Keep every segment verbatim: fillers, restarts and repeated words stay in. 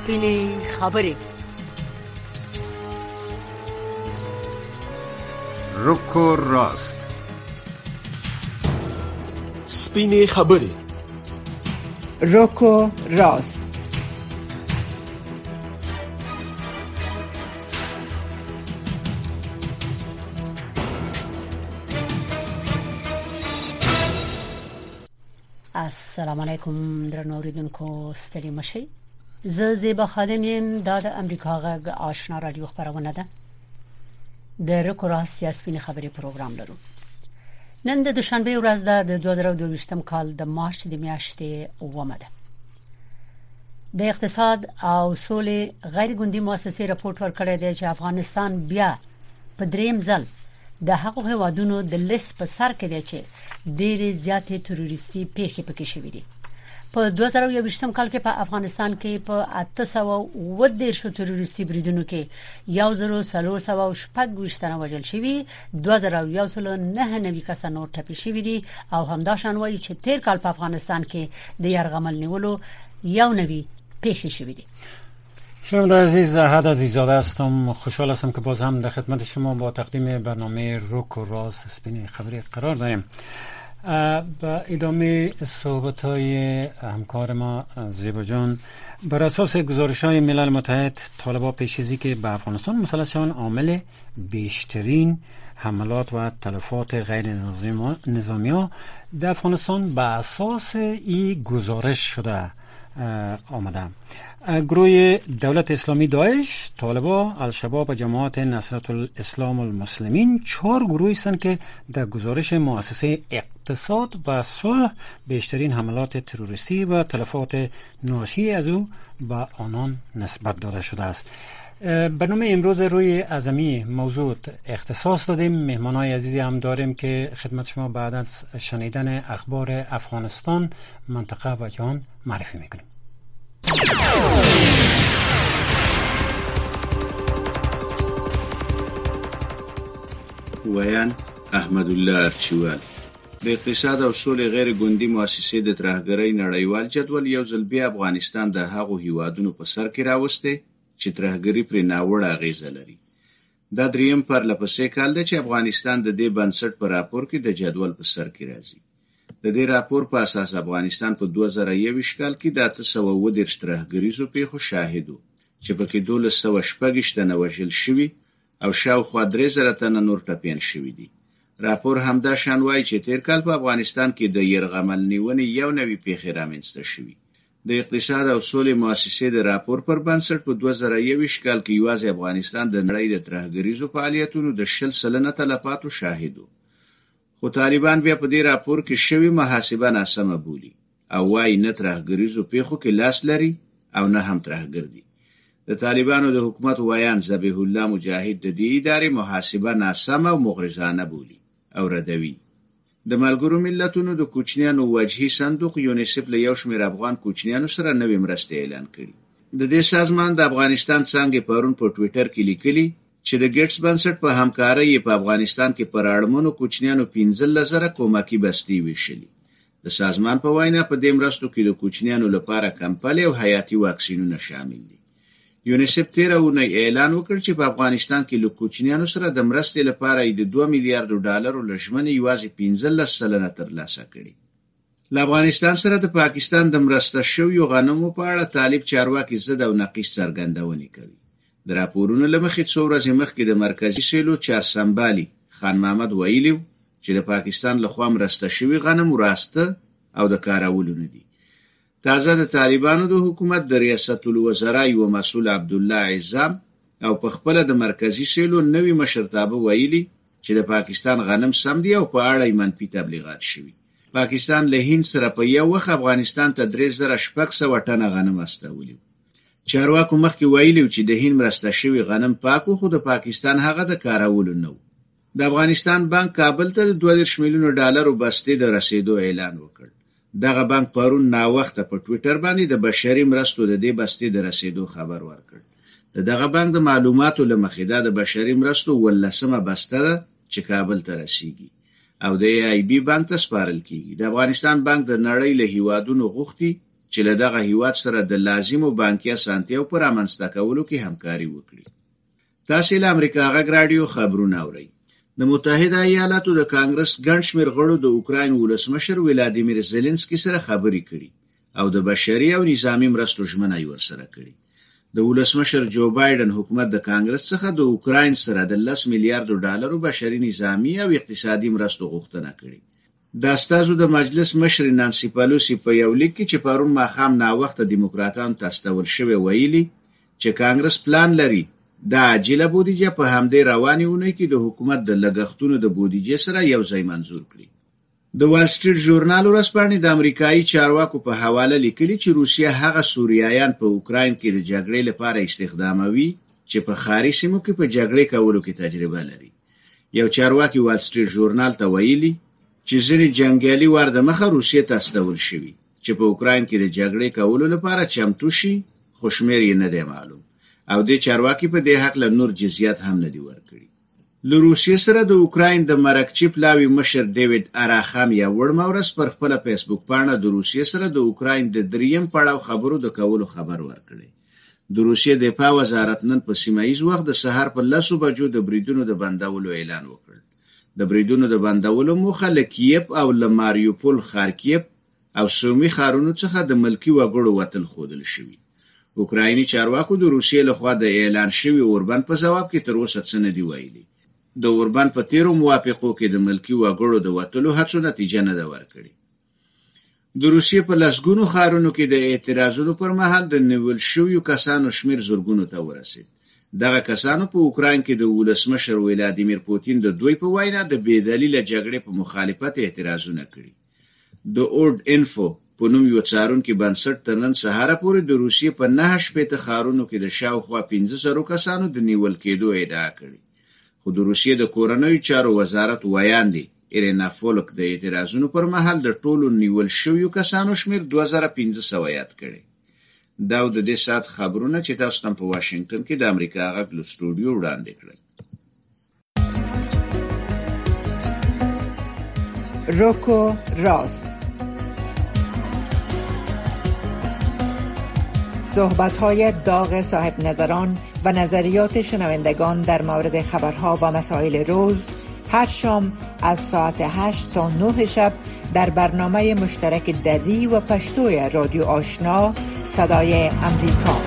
سپینې خبرې. رک و راست. سپینې خبرې. رک و راست. السلام علیکم درنو اوریدونکو، ستړي مشئ. زه زیبا خادم یم. دا د امریکا غږ آشنا رادیو خبرونه ده. د رک و راست یا سپینې خبرې پروګرام لرو. نن د دوشنبه ورځ ده، د دوه زره دوه ویشتم کال د مارچ د میاشتې اوومه ده. د اقتصاد او سولې غیر ګوندي مؤسسې راپورټ ورکړی دی چې افغانستان بیا په دریم ځل د هغو هیوادونو د لیست په سر کې دی چې ډېرې زیاتې تروریستي پیښې پکې شوې دي. په دوه زره یو ویشتم کال کې په افغانستان کې په اته سوه اووه دېرش تروریستي بریدونو کې یو زره څلور سوه شپږ ویشت تنه وژل شوي، دوه زره یو سل نهه نوي کسان نور ټپي شوي دي او همدا شان وایي چې تیر کال په افغانستان کې د یرغمل نیولو یو نوي پیښې شوي دي. شنونده عزیز، احد عزیزاده هستم. خوشحال هستم که باز هم در خدمت شما با تقدیم برنامه رک و راست سپینې خبرې قرار داریم. با ادامه صحبت های همکار ما زیبا جان، بر اساس گزارش های ملل متحد، طالبان پیش از اینکه به افغانستان مسلح شوند عامل بیشترین حملات و تلفات غیر نظامی ها در افغانستان به اساس این گزارش شده آمده. گروه دولت اسلامی داعش، طالبان، الشباب و جماعت نصرت الاسلام المسلمین چهار گروهی هستند که در گزارش مؤسسه اقتصاد و صلح بیشترین حملات تروریستی و تلفات ناشی از او به آنان نسبت داده شده است. برنامه امروز روی اعظمی موضوع اختصاص دادیم. مهمانای عزیزی هم داریم که خدمت شما بعد از شنیدن اخبار افغانستان، منطقه و جهان معرفی میکنیم. ویان احمد الله ارچیوال. د اقتصاد او سولې غیر ګوندي مؤسسې د ترهګرۍ نړیوال جدول یو ځل بیا افغانستان د هغو هیوادونو په سر کې راوسته چې ترهګري پر ناوړه اغیزه لري. دا دریم پرله پسې کال دی چې افغانستان د دې بنسټ په راپور کې د جدول په سر کې راځي. د دې راپور په اساس افغانستان په دوه زره یو کال کې د اته سوه اووه دېرش ترهګریزو پیښو شاهد و چې پکې دولس سوه شپږ تنه وژل شوي او شاوخوا درې زره تنه نور ټپیان شوي دي. راپور همدا شان وایي چې تیر کال په افغانستان کې د یرغمل نیونې یو نوي پیښې رامنځته شوي. د اقتصاد او سولې مؤسسې د راپور پر بنسټ په دوه زره یو کال کې یوازې افغانستان د نړۍ د ترهګریزو فعالیتونو د شل سلنه تلفاتو شاهد و. خو طالبان بیا په دې راپور کې شوی محاسبه ناسمه بولي او وايي نه ترهګریزو پیښو کې لاس لري او نه هم ترهګر دي. د طالبانو د حکومت وایان ذبیح الله مجاهد د دې ادارې محاسبه ناسمه او مغرضانه بولي او ردوي. د ملګرو ملتونو د کوچنیانو وجهي صندوق یونیسف له یو شمېر افغان کوچنیانو سره نوې مرستې اعلان کړي. د دې سازمان د افغانستان څنګه پرون په ټوئیټر کې لیکلي چې د ګیټس بنسټ په همکارۍ په افغانستان کې پر اړمنو کوچنیانو پنځلس زره کومکي بستې ویشلي. د سازمان په وینا په دې مرستو کې د کوچنیانو لپاره کمپلې او حیاتي واکسینونه شامل دي. یونیسف تیر اونۍ اعلان وکړ چې په افغانستان کې له کوچنیانو سره د مرستې لپاره د دوه میلیارډ ډالرو لژمنې یوازې پنځلس سلنه ترلاسه کړي. له افغانستان سره د پاکستان د مرسته شویو غنمو په اړه طالب چارواکي ضد او نقیص څرګندونې کوي. د راپورونو له مخې څو ورځې مخکې د مرکزي سیلو چارسنبالي خان محمد ویلي چې د پاکستان لخوا مرسته شوي غنم راسته او د کارولو نه دي. تازه د طالبانو د حکومت د ریاست الوزرا یو مسؤل عبدالله عزام او په خپل د مرکزي سیلو نوی مشرتابه ویلي چې د پاکستان غنم سم دي او په اړه منفي تبلیغات شوي. پاکستان له هند سره په یو وخت افغانستان ته درې زره شپږ سوه ټنه غنم استولی. چارواکو مخکې ویلي چې د هند مرسته شوي غنم پاکو، خو د پاکستان هغه د کارولو نه و. د افغانستان بانک کابل ته د دوه دېرش میلیونو ډالرو بستې د رسیدو اعلان وکړ. دغه بانک پرون ناوخته په ټوئیټر باندې د بشري مرستو د دې بستې د رسیدو خبر ورکړ. د دغه بانک د معلوماتو له مخې دا د بشري مرستو ولسمه بسته ده چې کابل ته رسیږي او د ای آی بی بانک ته سپارل کیږي. د افغانستان بانک د نړۍ له هیوادونو غوښتي چې له دغه هیواد سره د لازمو بانکي اسانتیاو پر رامنځته کولو کې همکاري وکړي. تاسو له امریکا غږ رادیو خبرونه اورئ. د متحده ایالاتو د کانګرس ګڼ شمېر غړو د اوکراین ولسمشر ولادیمیر زيلنسکي سره خبرې کړي او د بشري او نظامی مرستو ژمنه یې ورسره کړې. د ولسمشر جو بایدن حکومت د کانګرس څخه د اوکراین سره د لس میلیارډ ډالرو بشري نظامی او اقتصادي مرستو غوښتنه کړې. د استازو د مجلس مشر نانسی پالوسی په یو لیک کې چې پرون ماښام ناوخته دیموکراتانو ته استول شوی ویلي چې کانګرس پلان لري د عاجله بودیجه په همدې روانې اونۍ کې د حکومت د لګښتونو د بودیجې سره یو ځای منظور کړي. د وال سټریټ ژورنال ورځپاڼې د امریکایي چارواکو په حواله لیکلي چې روسیه هغه سوریایان په اوکراین کې د جګړې لپاره استخداموي چې په ښاري سیمو کې په جګړې کولو کې تجربه لري. یو چارواکي وال سټریټ ژورنال ته ویلي چې ځینې جنګیالي ور د مخه روسیې ته استول شوي چې په اوکراین کې د جګړې کولو لپاره چمتو شي، خو شمېر یې نه دی معلوم او د چارواکي په دې حق له نور جزئیات هم نه دی ورکړي. له روسیې سره د اوکراین د مرکچی پلاوي مشر ډیوډ اراخام یا وړمه ورځ پر خپل فیسبوک پاڼه د روسیې سره د اوکراین د دریم پړاو خبرو د کولو خبر ورکړي. د روسیې دفاع وزارت نن په سیمایي وخت د سهار په لسو بجو د بریدونو د بندولو اعلان وکړ. د بریدونو د بندولو موخه له کیف او له ماریوپول، خارکیف او سومي ښارونو څخه د ملکی وګړو وتل خودل شوی. اوکرایني چارواکو د روسیې لخوا د اعلان شوی اوربند په جواب کې تر اوسه څه نه دی ویلي. د اوربند په تیرو موافقو کې د ملکی وګړو د وتلو هڅو نتیجه نه ده ورکړې. د روسیې په لسګونو ښارونو کې د اعتراضونو پر مهال د نیول شویو کسانو شمیر زرګونو ته ورسید. دغه کسانو په اوکراین کې د ولسمشر ولادیمیر پوتین د دوی په وینا د بې دلیله جګړې په مخالفت اعتراضونه کړي. د اورد انفو په نوم یو څارونکي بنسټ تر نن سهار پورې د روسیې په نهه شپېته ښارونو کې د شاوخوا پنځه زره کسانو د نیول کېدو ادعا کړې. خو د روسیې د کورنیو چارو وزارت ویاندې ایرینا فولک د اعتراضونو پر مهال د ټولو نیول شویو کسانو شمیر دوه زره پنځه سوه یاد کړي. دا د دې سات خبرونه چې تاسو ته په واشنگټن کې د امریکا غږ له سټوډیو وړاندې کړل. روکو راست، صحبت‌های داغ صاحب نظران و نظریات شنوندگان در مورد خبرها و مسائل روز هر شام از ساعت هشت تا نه شب در برنامه مشترک دری و پشتوی رادیو آشنا صدای امریکا.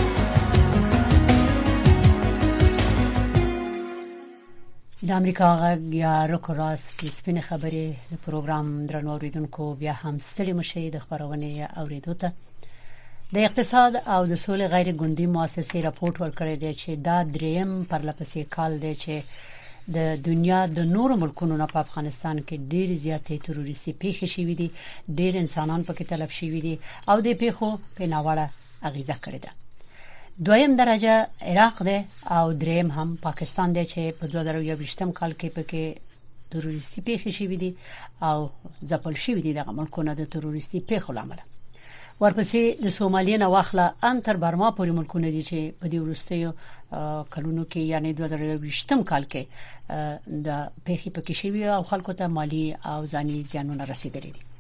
د امریکا غږ یا روکو راست سپینې خبرې د پروګرام درنو اوریدونکو بیا هم ستړي مشي د خبرونه اوریدو ته. د اقتصاد او د سولې غیر ګوندي مؤسسې راپورټ ورکړی دی چې دا دریم پرلپسې کال دی چې د دنیا د نورو ملکونو نه په افغانستان کې ډېر زیاتې تروریستي پیښې شوې دي، ډېر انسانان پکې تلف شوي دي او د پیښو په ناوړه اغیزه کړې ده. دویم درجه عراق دی او دریم هم پاکستان دی چې په دوه زره یوویشتم کال کې پکې تروریستي پیښې شوې دي او ځپل شوي دي دغه ملکونه د تروریستي پیښو لامل. ورپسې د سومالیا نه واخله ان تر برما پورې ملکونه دي چې په دې وروستیو کلونو کې یعنی دوه زره یوویشتم کال کې د پیښې پکې شوي او خلکو ته مالی او ځاني زیانونه رسیدلي دي.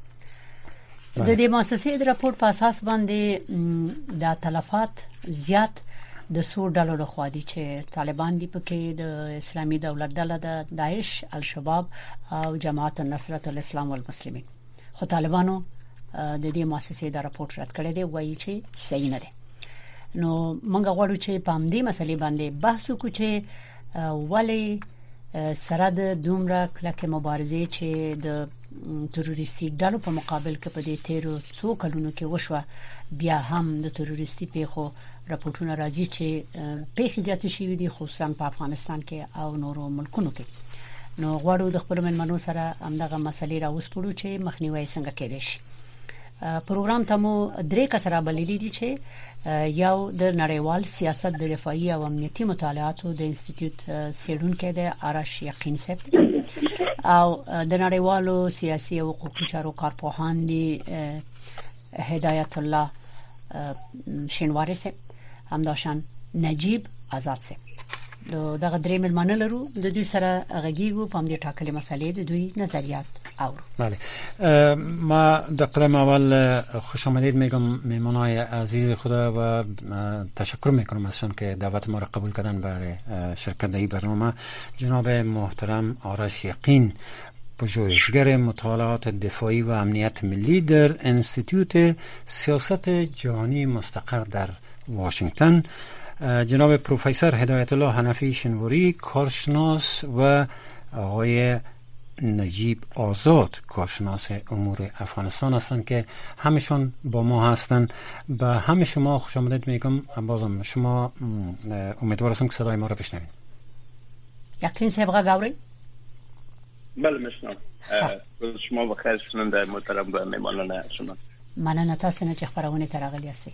د دې مؤسسې د راپور په اساس باندې د تلفات زیات د څو ډلو لخوا دي چې طالبان دي پکې د اسلامي دولت ډله د داعش، الشباب او جماعت نصرت الاسلام والمسلمین. خو طالبانو د دې مؤسسې د راپور رد کړی دی، وایي چې صحیح نه دی. نو موږ غواړو چې په دې مسلې باندې بحث وکړو چې ولې سره د دومره کلکه مبارزه چې د تروریستي ډلو په مقابل کې په دې تیرو څو کلونو کې وشوه بیا هم د تروریستي پیښو راپورټونه راځي چې پیښې زیاتې شوې دي خصوصا په افغانستان کې او نورو ملکونو کې. نو غواړو د خپل منمنو سره همدغه مسلې راوسپړو چې مخنیوي څنګه کېدای شي. پروګرام ته مو درې کسره بللی دي چې یو د نړیوال سیاست د دفاعي او امنیتي مطالعاتو د انسټیټیوټ سیډونکو د آرش یقین صاحب او د نړیوالو سیاسي او حقوقي چارو کارپوهان دي هدایت الله شینواری صاحب، همداشان نجیب آزاد صاحب. دغه درې ملمانه لرو، د دوی سره غږیږو په دې ټاکلې مسلې د دوی نظریات اور. بله ما در قدم اول خوش آمدید میگم میمانای عزیز خدا و تشکر میکنم ازشان که دعوت ما را قبول کردن برای شرکت در این برنامه. جناب محترم آرش یقین، پژوهشگر مطالعات دفاعی و امنیت ملی در انستیتوت سیاست جهانی مستقر در واشنگتن، جناب پروفسور هدایت الله حنفی شنواری کارشناس و آقای نجیب آزاد کارشناس امور افغانستان هستند که همشون با ما هستند. به همه شما خوش آمدید میگم. بازم شما امیدوار هستم که صدای ما را بشنوید. یقین سابقه گاوری؟ بله میشنم. روز شما بخیر شنونده محترم و میمانان شما. مننه تاسو نه چې خبرونه تراغلی هستی.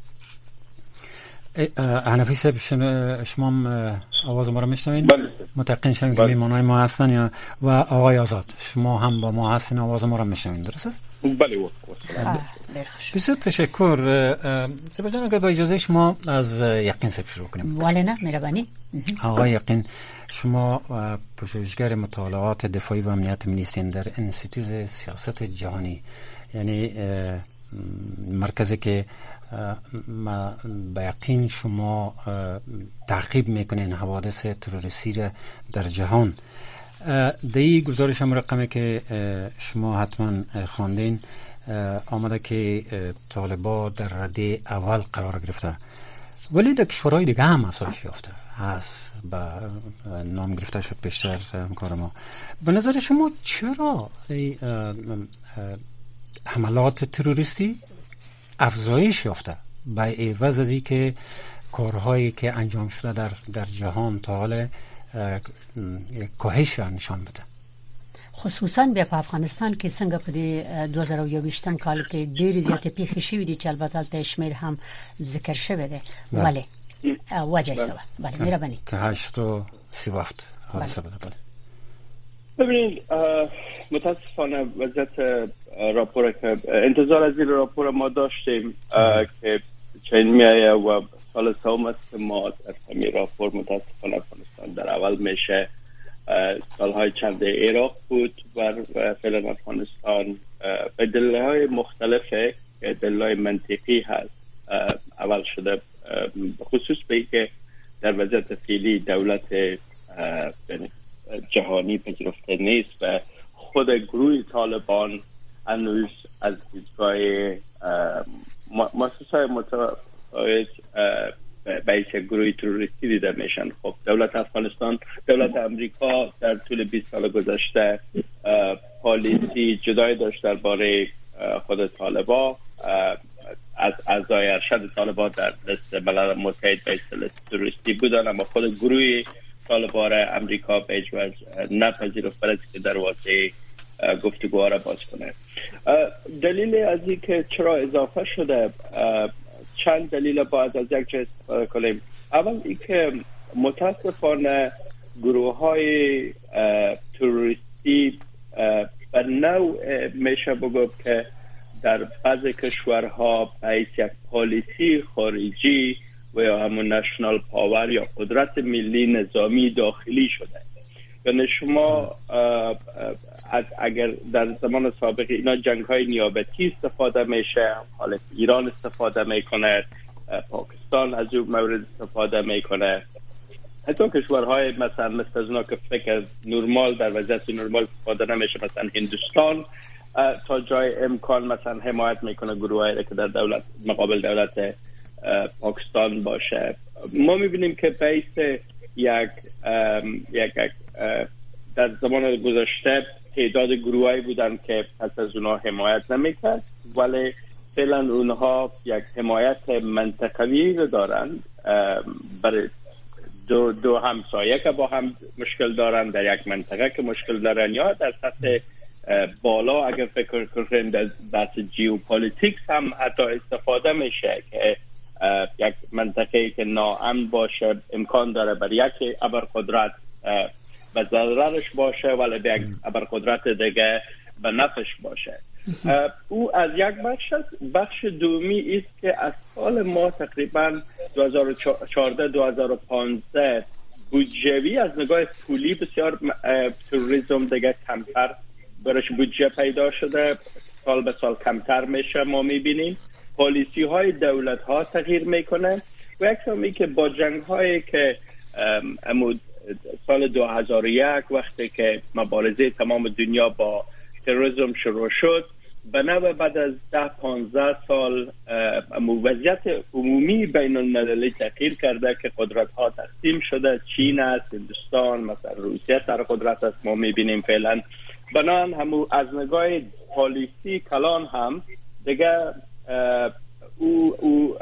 حنفی صاحب شما آواز ما را میشنوید؟ بله. متقین شدیم که میمانای ما هستن یا و آقای آزاد شما هم با ما هستین، آواز ما را میشنوید، درست است؟ بله. بسیار تشکر. سپاس جان که با اجازه شما از یقین صاحب شروع کنیم. ولی نه مهربانی. آقای یقین، شما پژوهشگر مطالعات دفاعی و امنیت ملی هستین در انستیتوت سیاست جهانی، یعنی مرکزی که ما با یقین شما تعقیب میکنین حوادث تروریستی را در جهان. دی گزارش هم رقمی که شما حتما خواندین آمده که طالبان در رده اول قرار گرفته، ولی در کشورهای دیگه هم افزایش یافته هست، با نام گرفته شد پیشتر همکار ما. به نظر شما چرا حملات تروریستی افزایش یافته به عوض از این که کارهایی که انجام شده در در جهان تا حال کاهش نشان بده؟ خصوصا بیا په افغانستان کې څنګه په دو هزار و یوویشتم کال کې ډېر زیاتې پیښې شوې دي چې البته د شمیر هم ذکر شوی دی. ولی وجه سوا بله مهربانی که هشت و سی و هفت حادثه بده. بله ببینید متاسفانه وضعیت راپور که انتظار از این راپور ما داشتیم که چنین میایه و سال سوم است که ما در همین راپور متاسفانه افغانستان در اول میشه. سالهای چند عراق بود و فعلا افغانستان به دلایل مختلفه که دلایل منطقی هست اول شده، خصوص به که در وضعیت فعلی دولت جهانی پذیرفته نیست و خود گروه طالبان هنوز از دیدگاه مؤسسه‌های متفاوت به یک گروه تروریستی دیده میشن. خب دولت افغانستان، دولت امریکا در طول بیست سال گذشته پالیسی جدایی داشت درباره خود طالبان. از اعضای ارشد طالبان در لیست ملل متحد به اصطلاح تروریستی بودن، اما خود گروه طالبان امریکا به هیچ وجه نپذیرفت برای که دروازه گفتگوها را باز کنه. دلیل از این که چرا اضافه شده، چند دلیل باید از یک جای استفاده کنیم. اول این که متاسفانه گروه های تروریستی به نوع میشه بگو که در بعضی کشورها به یک پالیسی خارجی و یا همون نشنال پاور یا قدرت ملی نظامی داخلی شده. یعنی شما اگر در زمان سابق اینا جنگ های نیابتی استفاده میشه، حالا ایران استفاده میکنه، پاکستان از اون مورد استفاده میکنه، حتی کشورهای مثلا مثل از اونا که فکر نرمال در وضعیت نرمال استفاده نمیشه، مثلا هندوستان تا جای امکان مثلا حمایت میکنه گروهایی که در دولت مقابل دولت پاکستان باشه. ما میبینیم که بیس یک یک در زمان گذشته تعداد گروهایی بودن که پس از اونها حمایت نمیکرد، ولی فعلا اونها یک حمایت منطقوی رو دارن برای دو, دو همسایه که با هم مشکل دارن در یک منطقه که مشکل دارن، یا در سطح بالا اگر فکر کنیم در بحث جیوپولیتیکس هم حتی استفاده میشه که یک منطقه که ناامن باشه امکان داره بر یک ابرقدرت به ضررش باشه ولی به یک ابرقدرت دیگه به نفعش باشه. او از یک بخش بخش دومی است که از سال ما تقریبا دو هزار و چهارده دو هزار و پانزده بودجوی از نگاه پولی بسیار تروریسم دیگه کمتر برش بودجه پیدا شده، سال به سال کمتر میشه. ما میبینیم پالیسی های دولت ها تغییر میکنه و یکسامی که با جنگ هایی که امود سال دو هزار و یک وقتی که مبارزه تمام دنیا با تروریسم شروع شد، به نوع بعد از ده پانزده سال وضعیت عمومی بین المللی تغییر کرده که قدرت ها تقسیم شده. چین است، هندوستان، مثلا روسیه سر قدرت است. ما میبینیم فعلا بنان همو از نگاه پالیسی کلان هم دیگه او, او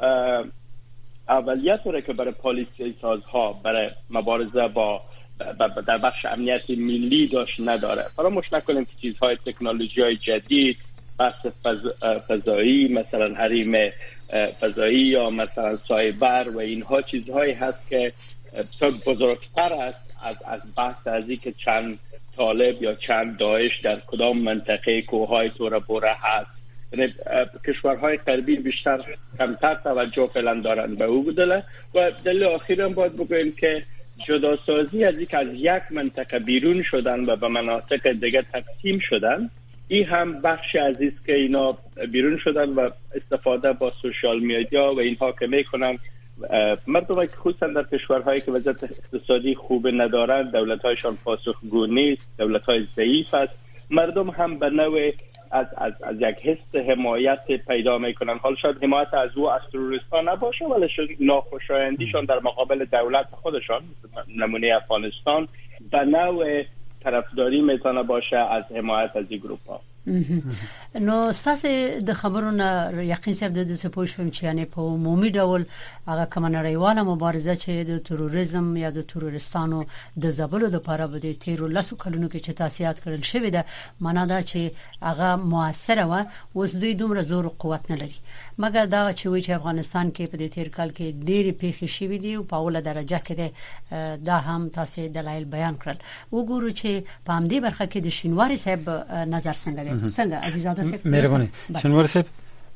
اولیت رو که برای پالیسی سازها برای مبارزه با در بخش امنیت ملی داشت نداره. فراموش نکنیم که چیزهای تکنولوژی های جدید، بحث فضایی، مثلا حریم فضایی یا مثلا سایبر و اینها چیزهایی هست که بزرگتر است از از بحث از این که چند طالب یا چند داعش در کدام منطقه کوههای تورا بوره هست. یعنی کشورهای غربی بیشتر کمتر توجه فعلا دارن به او بودله. و دلیل آخر هم باید بگویم که جداسازی از یک از یک منطقه بیرون شدن و به مناطق دیگه تقسیم شدن، این هم بخش عزیز که اینا بیرون شدن و استفاده با سوشال میدیا و اینها که میکنن مردم که خصوصا در کشورهایی که وضعیت اقتصادی خوب ندارن، دولت‌هایشان پاسخگو نیست، دولت‌های ضعیف است، مردم هم به نوع از از از یک حس حمایت پیدا میکنن. حالا شاید حمایت از او از تروریستان نباشه، ولی ناخوشایندیشان در مقابل دولت خودشان، نمونه افغانستان، به نوع طرفداری میتونه باشه از حمایت از این گروپ ها. نو ستاسو د خبرونه یقین صاحب د څه پوښوم چې یعنی په عمومي ډول هغه کومه نړیواله مبارزه چې د تروریزم یا د تروریستانو د زبلو لپاره به د تیرو لاسو کلونو کې چې تاسیات کړل شوی ده، معنا دا چې هغه موثره و اوس دوی دومره زور او قوت نه لري. مګر دا چې وی چې افغانستان کې په دې تیر کال کې ډېری پیښې شوې دي او په اوله درجه کې دا هم تاسو دلایل بیان کړل. وګورو چې په همدې برخه کې د شینواری صاحب نظر څنګه دی؟ څنګه عزیزاده صاحب؟ مهربانی. شنوار صاحب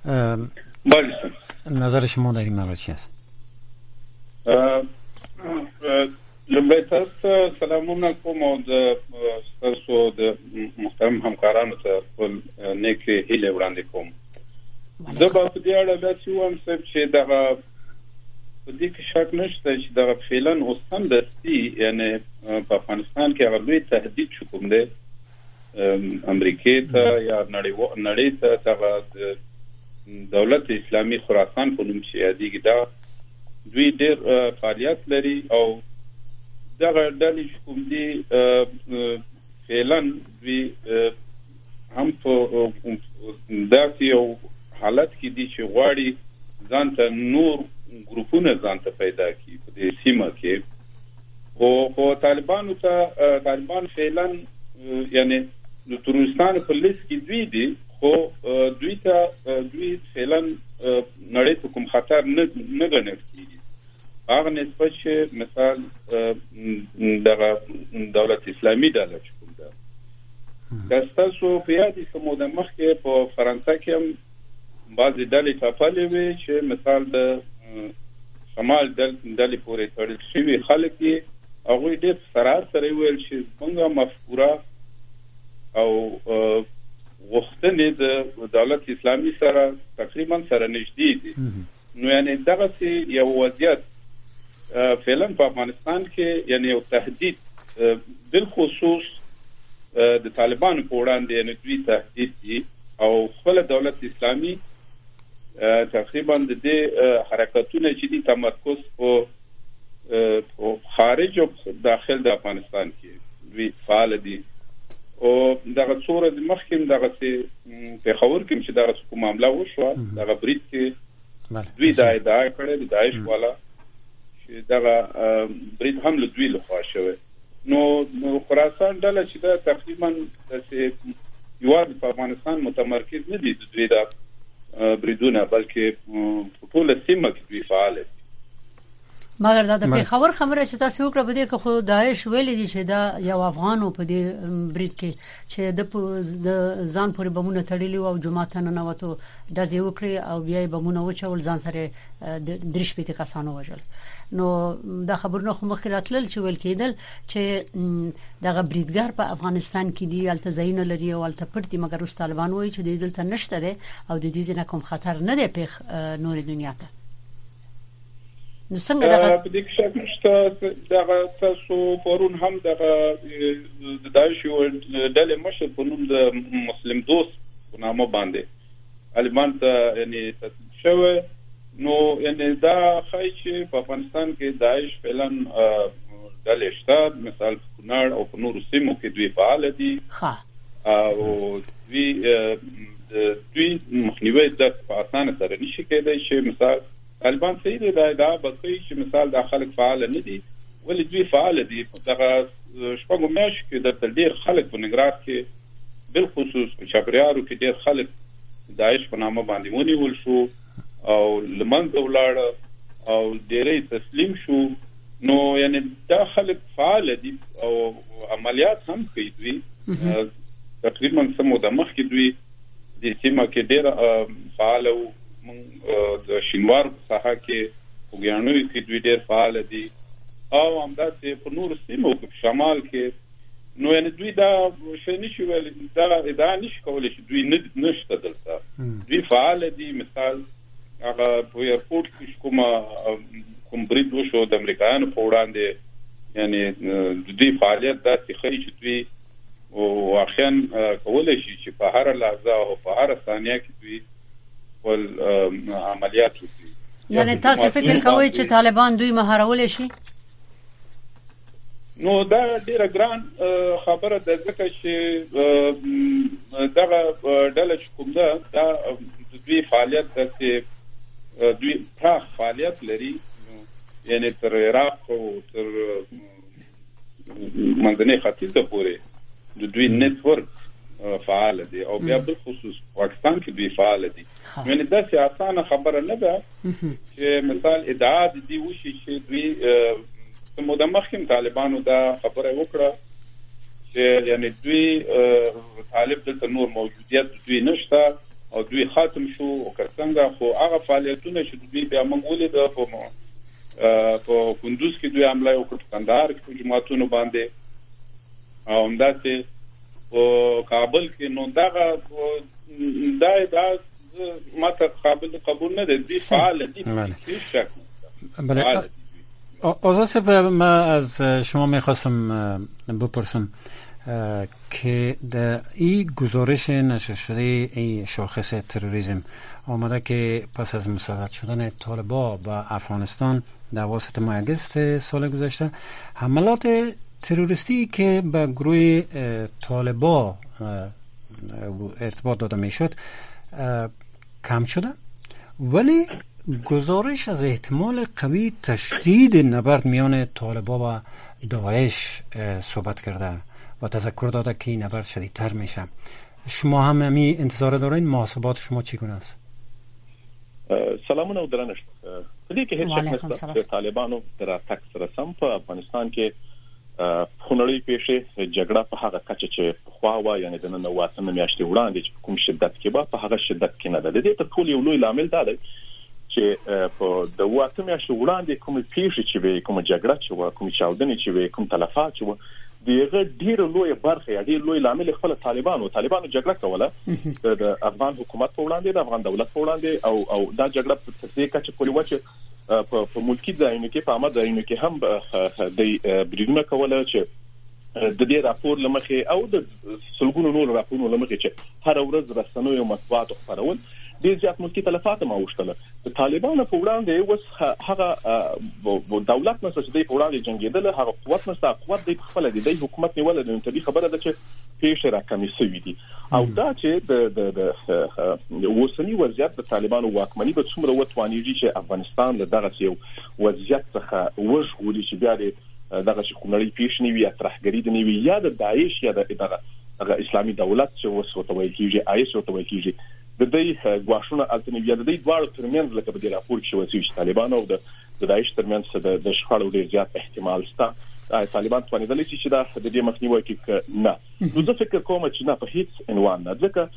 بله نظر شما در این مورد چی است؟ لومړی تاسو سلامونه کوم او د تاسو د محترم همکارانو ته خپل نیکې هیلې وړاندې کوم. زه به په دې اړه داسې وایم چې دغه په دې کې شک نشته چې دغه فعلا اوس هم دستي یعنی په افغانستان کې هغه لوی تهدید شو کوم دی امریکای ته یا نړۍ ته دغه دولت اسلامي خراسان په نوم چې یادېږي، دا دوی ډېر فعالیت لري او دغه ډلې کوم دي فعلا دوی هم په داسې یو حالت کې دي چې غواړي ځان ته نور ګروپونه ځان ته پیدا کړي په دې سیمه کې. او خو طالبانو ته طالبان فعلا یعنی د تروریستانو په لیست کې دوی دي، خو دوی ته دوی فعلا نړۍ ته کوم خطر نه نه ګڼل کېږي. هغه نسبت چې مثال دغه دولت اسلامي ډله چې کوم ده، که ستاسو په یاد کې مو د مخکې په فرانسه کې هم بعضې ډلې ټاپلې وې چې مثال د شمال ډلې پورې تړل شوي خلک یې هغوی ډېر صراحت سره ویل چې زموږ مفکوره او غوښتنې د دولت اسلامي سره تقریبا سره نږدې دي. نو یعنی دغسې یو وضعیت فعلا په افغانستان کې یعنی یو تهدید بالخصوص د طالبانو په وړاندې یعنی دوی تهدید دي او خپل دولت اسلامي تقریبا د دې حرکتونه چې دي تمرکز په خارج او داخل د افغانستان کې دوی فعال دي. او دغه څوره د مخکې دغه په خبر کې چې دغه کوم معاملې وشوه دغه برید کې دوی دا ادعا کړې د داعش والا چې دغه برید هم له دوی لخوا شوی. نو خراسان ډله چې دا تقریبا د یوازې په افغانستان متمرکز نه دي د دوی دا بریدونه، بلکې په ټوله سیمه کې دوی فعال دي. مګر دا د پیښور خبره چې تاسو وکړه بده کې خو داعش ویل دي چې دا یو افغانو په دې برید کې چې د ځان پورې بمونه تړلي او جماعتانه نه وته د دې وکړي او بیا بمونه وچول ځان سره درش پېته کسانو وژل نو دا خبرونه خو مخکراتل چې ویل کېدل چې دا بریدګر په افغانستان کې دی التزاین لري او التپړتي مګر اوس طالبان وایي چې د دلته نشته ده او د دې نه کوم خطر نه دی په نور دنیا ته نو څنګه دا په دې کې شک نشته دا تاسو پرون هم دا د داعش یو ډلې مشر په نوم د مسلم دوست په نامه باندې طالبان ته یعنی شوه نو یعنی دا خای چې په افغانستان کې داعش فعلا ډلې شته مثال کونړ او په نورو سیمو کې دوی فعال دي ها او دوی دوی مخنیوي د اسانه سره نشي کېدای چې مثال طالبان صحیح دی دا دا بقي چې مثال د خلک فعال نه دي ولې دوی فعال دي دغه شپږ میاشتې کې د ډېر خلک په نګران کې بل خصوص په چاپریارو کې ډېر خلک داعش په نامه باندې ونیول شو او لمنځه ولاړ او ډېرې تسلیم شو نو یعنی دا خلک فعال دي او عملیات هم کوي دوی تقریبا سمو د مخ کې دوی د سیمه کې ډېر فعال او د شینوار په ساحه کې وګیانوي کې دوی ډېر فعال دي او همداسې په نور سیمو کې شمال کې نو یعنی دوی دا شي نشي ویل دا دا نشي کولای چې دوی نشته دلته دوی فعال دي مثال هغه په ایرپورټ کې کوم کوم برید وشو د امریکایانو په وړاندې یعنی دوی فعالیت داسې ښیي چې دوی او اخیان کولای شي چې په هر لحظه او په هر ثانیه کې دوی ول عملیات وکړي یعنی تاسو فکر کوئ چې طالبان دوی مهارول شي نو دا ډیره ګران خبره ده ځکه چې دغه ډله کوم ده دا دوی فعالیت ده دوی پراخ فعالیت لري یعنی تر عراق او تر منځني ختیځ پورې د دوی نتورک فعال دي او بیا بل خصوص پاکستان کې دوی فعال دي یعنی دا سي اسانه خبره نه ده چې مثال ادعا دي وشي چې دوی مدمخیم طالبانو دا خبره وکړه چې یعنی دوی طالب دلته نور موجودیت دوی نشته او دوی ختم شو او څنګه خو هغه فعالیتونه چې دوی بیا موږ ولید په په کندوز کې دوی حمله وکړه کندهار کې جماعتونو باندې او همداسې او کابل کې نو دا دا دا ماته قابل قبول نه دي فعال دي هیچ شک بله آزاس ما از شما میخواستم بپرسم که در این گزارش نشر شده این شاخص تروریسم آمده که پس از مسلط شدن طالبان به افغانستان در واسط ماه اگست سال گذشته حملات تروریستی که به گروه طالبان ارتباط داده میشد کم شده ولی گزارش از احتمال قوی تشدید نبرد میان طالبان و داعش صحبت کرده و تذکر داده که این نبرد شدیدتر میشه شما هم همی انتظار دارین محاسبات شما چگونه است؟ سلامونه او درنښت دې کې هیڅ شک نشته طالبانو تر اتاک سره سم په افغانستان کې خونړی پیښې جګړه په هغه کچه چې خو وا یعنی د نن واتنه میاشتې وړاندې چې کوم شدت کې به په هغه شدت کې نه ده د دې تر ټولو یو لوی لامل دا دی چې په د واتنه میاشتې وړاندې کوم پیښې چې به کوم جګړه چې و کوم چاودنې چې به کوم تلفات چې و دغه ډیر لوی برخه یا ډیر لوی لامل خپل طالبانو طالبانو جګړه کوله د افغان حکومت په وړاندې د افغان دولت په وړاندې او او دا جګړه په دې کچه کولی و چې په ملکی ځایونو کې په عامه ځایونو کې هم د بریدونه کوله چې د دې راپور لمخې او د سلګونو نور راپورونو لمخې چې هر ورځ رسنوي او مطبوعات خبرول ډیر ځات ملکی تلفات ما وشتله د طالبانو په وړاندې اوس هغه دولت نه چې د وړاندې جنگیدل هغه قوت نه قوت د خپل د حکومت نیول د انتباه خبره ده چې پیښه راکمې شوې دي او دا چې د د وسنی وضعیت د طالبانو واکمنۍ په څومره وتوانیږي چې افغانستان له دغه یو وضعیت څخه وژغوري چې بیا دغه شکونړی پیښ نیوي یا ترهګری د نیوي یا د داعش یا د دغه اسلامي دولت چې وسوته وایي کیږي آیس وته وایي کیږي د دې غواښونه التنویه د دې دواړو ترمنځ لکه په دې راپور کې شوی چې طالبان او د داعش ترمنځ د شخړو ډیر زیات احتمال شته. طالبان توانیدلی چې دا د دې مخنیوي کوي نه. نو زه فکر کوم چې نه په هیڅ عنوان نه، ځکه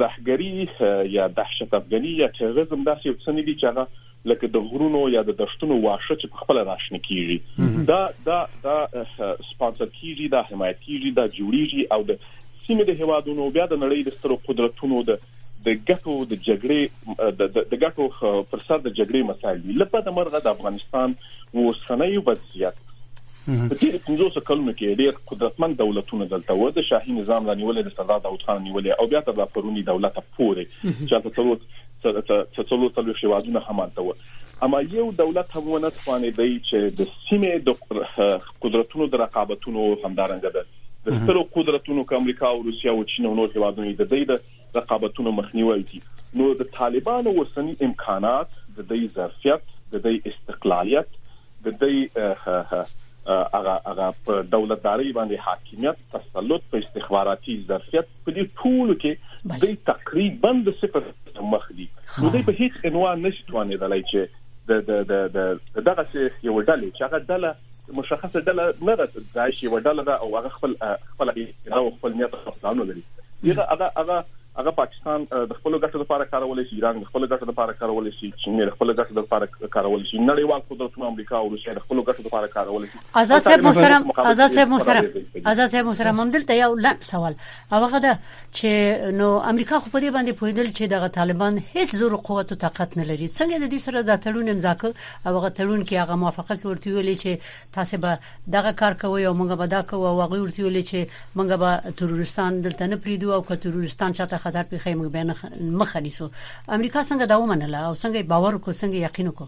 ترهګری یا دهشت افغاني یا تروریزم داسې یو څه نه دي چې هغه لکه د غرونو یا د دشتونو واښه چې په خپل راشنه کیږي. دا دا دا سپانسر کیږي، دا حمایت کیږي، دا جوړیږي او د سیمې د هوادونو بیا د نړۍ د سترو قدرتونو د د ګټو د جګړې د ګټو پر سر د جګړې مسایل دي. لکه د مرغه د افغانستان اوسنۍ وضعیت په دې پنځوس کلونو کې ډېر قدرتمن دولتونه دلته و، د شاهي نظام لا نیولې، د سردار داود خان نیولې او بیا تر پرونی دولت پورې چې تاسو څه څلور څلور شوازونه همالته و. اما یو دولت هم ونه توانیدي چې د سیمې د قدرتونو د رقابتونو همدارنګه ده د سترو قدرتونو ک امریکا او روسیا او چین او نور هیوادونو د دې د رقابتونو مخنیوي دي. نو د طالبانو وسنی امکانات، د دې ظرفیت، د دې استقلالیت، د دې هغه هغه په دولتداري باندې حاکمیت، تسلط، په استخباراتي ظرفیت، په دې ټول کې د تقریبا د صفر مخ دي. نو دوی په هیڅ عنوان نشي توانیدلای چې د د د دغه څه یو ډلې چې هغه ډله مشخصه ډله نه ده، داعش یو ډله ده او هغه خپل خپل او خپل نیت او پلانونه لري. هغه هغه هغه پاکستان د خپل ګټو لپاره کارول شي، ایران د خپل ګټو لپاره کارول شي، چین د خپل ګټو لپاره کارول شي، نړیوال قدرتونه امریکا او روسیا د خپل ګټو لپاره کارول شي. آزاد صاحب محترم آزاد صاحب محترم آزاد صاحب محترم هم دلته یو لږ سوال هغه ده چې نو امریکا خو په دې باندې پوهیدل چې دغه طالبان هیڅ زور او قوت او طاقت نه لري، څنګه د دې سره د تړون امضا کړ او هغه تړون کې هغه موافقه کوي ویلي چې تاسو به دغه کار کوي او موږ به دا کوو او هغه ورته ویلي چې موږ به تروریستان دلته نه پریدو او که تروریستان چاته خطر پیښي موږ به مخه نیسو. امریکا څنګه دا ومنله او څنګه باور کو څنګه یقین کو؟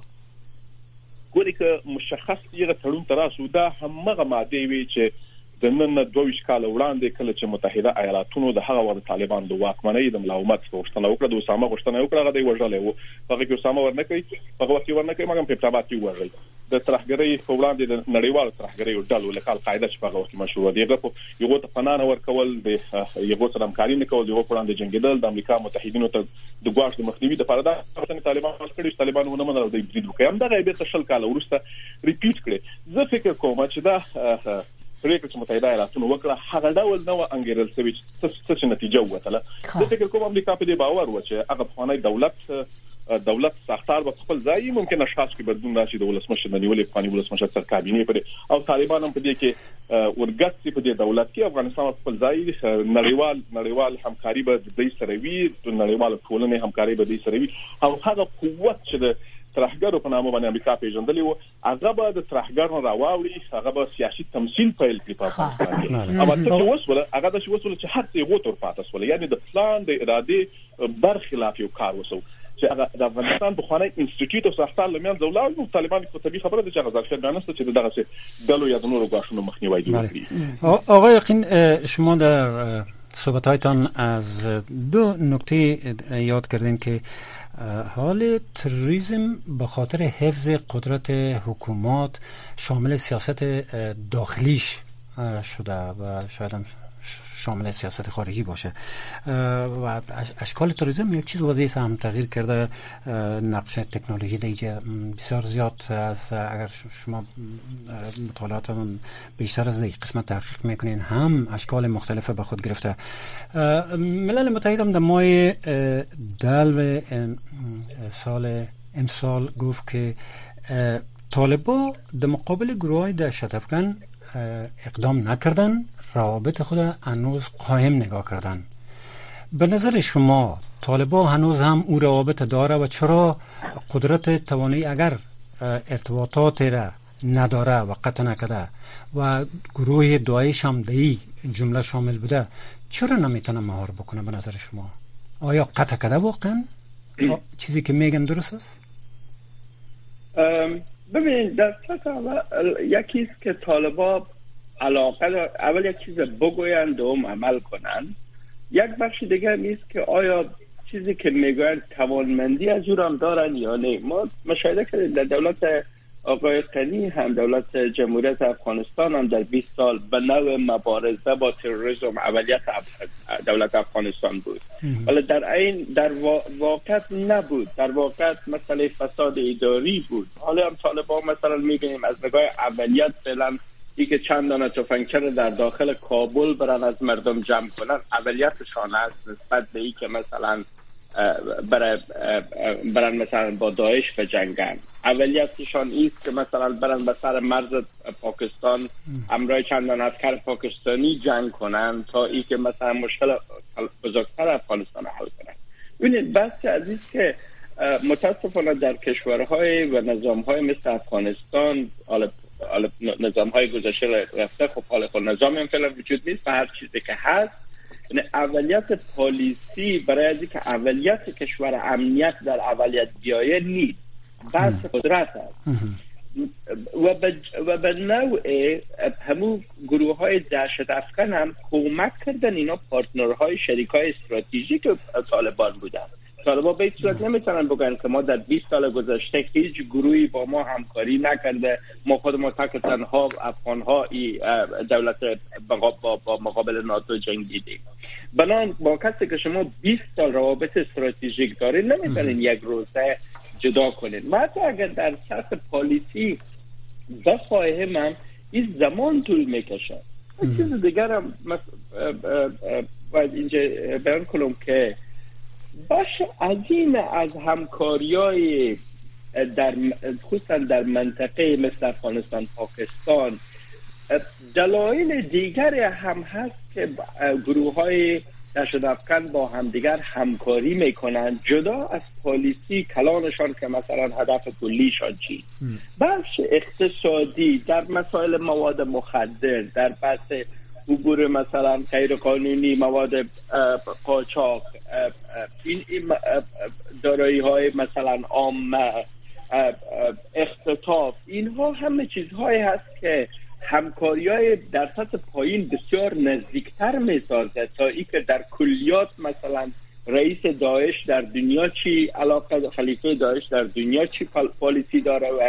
ګوري که مشخص یې تړون تراسو دا همغه ماده وی چې د نن دوه کال وړاندې کله چې متحده ایالاتونو د هغه وخت طالبان د واکمنۍ د ملاومت غوښتنه وکړه، د اسامه غوښتنه وکړه، هغه دی وژلې وو، هغه کې اسامه ورنکوي، هغه وخت ورنکوي، مګر په ابتداء کې وژل د ترهګرۍ په وړاندې د نړیوال ترهګرۍ ډلو لکه القاعده چې په هغه وخت مشهور دي، هغه یو ته پناه ورکول، د یو سره همکاري نه کول، یو وړاندې جنگیدل، د امریکا متحدینو ته د ګواښ د مخنیوي لپاره دا چې طالبان کړي، طالبان ونه منل د برید وکړي، هم دا به تشل کال ورسته ریپیټ کړي. زه فکر کوم چې دا پریکړه چې متحده ایالاتونو وکړه هغه ډول نو انګیرل شوی چې څه نتیجه وته. زه فکر کوم امریکا په دې باور و چې هغه افغاني دولت دولت ساختار په خپل ځای ممکن اشخاص کې بدلون راشي، د ولسمشر د نیولې افغاني ولسمشر سره کابینه پرې او طالبان هم په دې کې ورګټ په دې دولت کې افغانستان خپل ځای نړیوال نړیوال همکاري به د دې سره وي، د نړیوال ټولنې همکاري به د دې سره وي او هغه قوت چې د ترهګرو په نامه باندې امریکا پیژندلې و هغه به د ترهګرو راوړي، هغه به سیاسي تمثيل پیل کړي په افغانستان کې. اما څه وسوله هغه د وسوله چې هر څه غوتور پاتې وسوله، یعنی د پلان د اراده برخلاف یو کار وسو چې هغه د افغانستان په خوانی انسټیټیوټ او ساختار لمن زولال نو طالبان په طبي خبره ده چې هغه ځکه دانسته چې دغه څه دلو یا د نورو غاښونو مخنیوي کوي. آقای یقین شما در صحبت‌هایتان از دو نکته یاد کردین که حال تروریسم به خاطر حفظ قدرت حکومات شامل سیاست داخلیش شده و شاید هم شامل سیاست خارجی باشه و اشکال تروریسم یک چیز واضحه هم تغییر کرده. نقش تکنولوژی دیگه بسیار زیاد از اگر شما مطالعات بیشتر از یک قسمت تحقیق میکنین هم اشکال مختلف به خود گرفته. ملل متحد هم در ماه دلو سال امسال گفت که طالبان در مقابل گروهای دهشت افغان اقدام نکردن، روابط خود هنوز قائم نگاه کردن. به نظر شما طالبان هنوز هم او روابط داره و چرا قدرت توانایی اگر ارتباطات را نداره و قطع نکرده و گروه داعش هم دهی جمله شامل بوده چرا نمیتونه مهار بکنه؟ به نظر شما آیا قطع کرده واقعا چیزی که میگن درست است؟ ببینید در سطح یکیست که طالبان علاقه اول یک چیز بگویند و عمل کنند، یک بخش دیگه نیست که آیا چیزی که میگویند توانمندی از اون هم دارن یا نه. ما مشاهده کردیم در دولت آقای غنی هم دولت جمهوریت افغانستان هم در بیست سال به نوع مبارزه با تروریسم اولیت دولت افغانستان بود، ولی در این در واقع نبود. در واقع مسئله فساد اداری بود. حالا هم طالبان مثلا می‌بینیم از نگاه اولیت فعلا ای که چند دانه تفنگچی در داخل کابل برن از مردم جمع کنن اولیتشان است نسبت به ای که مثلا برای برن مثلا با داعش بجنگن. اولیتشان ایست که مثلا برن به سر مرز پاکستان همراه چندان عسکر پاکستانی جنگ کنن تا ای که مثلا مشکل بزرگتر افغانستان حل کنن. ببینید بحث عزیز که متاسفانه در کشورهای و نظامهای مثل افغانستان نظامهای گذشته رفته، خب حال خود نظامی هم فعلا وجود نیست و هر چیزی که هست اولیت پالیسی برای از که اولیت کشور امنیت در اولیت بیایه نیست، بحث قدرت است و به و به نوع همون گروه های دهشت افکن هم کمک کردن اینا پارتنرهای شریکای استراتژیک طالبان بودن. طالبان به این صورت نمیتونن بگن که ما در بیست سال گذشته هیچ گروهی با ما همکاری نکرده، ما خود ما تک تنها افغان ها دولت با, با مقابل ناتو جنگیدیم. بنان با کسی که شما بیست سال روابط استراتژیک دارید نمیتونین یک روزه جدا کنید. ما حتی اگر در سطح پالیسی بخواهیم هم این زمان طول میکشه. چیز دیگر هم باید اینجا بیان کنم که باشه عظیم از همکاریای در خصوصا در منطقه مثل افغانستان پاکستان دلایل دیگری هم هست که گروه های دهشت افکن با همدیگر همکاری میکنن جدا از پالیسی کلانشان که مثلا هدف کلیشان چی. بخش اقتصادی در مسائل مواد مخدر، در بحث عبور مثلا غیر قانونی مواد قاچاق، این دارایی های مثلا عامه، اختطاف، اینها همه چیزهایی هست که همکاری های در سطح پایین بسیار نزدیکتر میسازه تا ای که در کلیات مثلا رئیس داعش در دنیا چی علاقه، خلیفه داعش در دنیا چی پالیسی داره و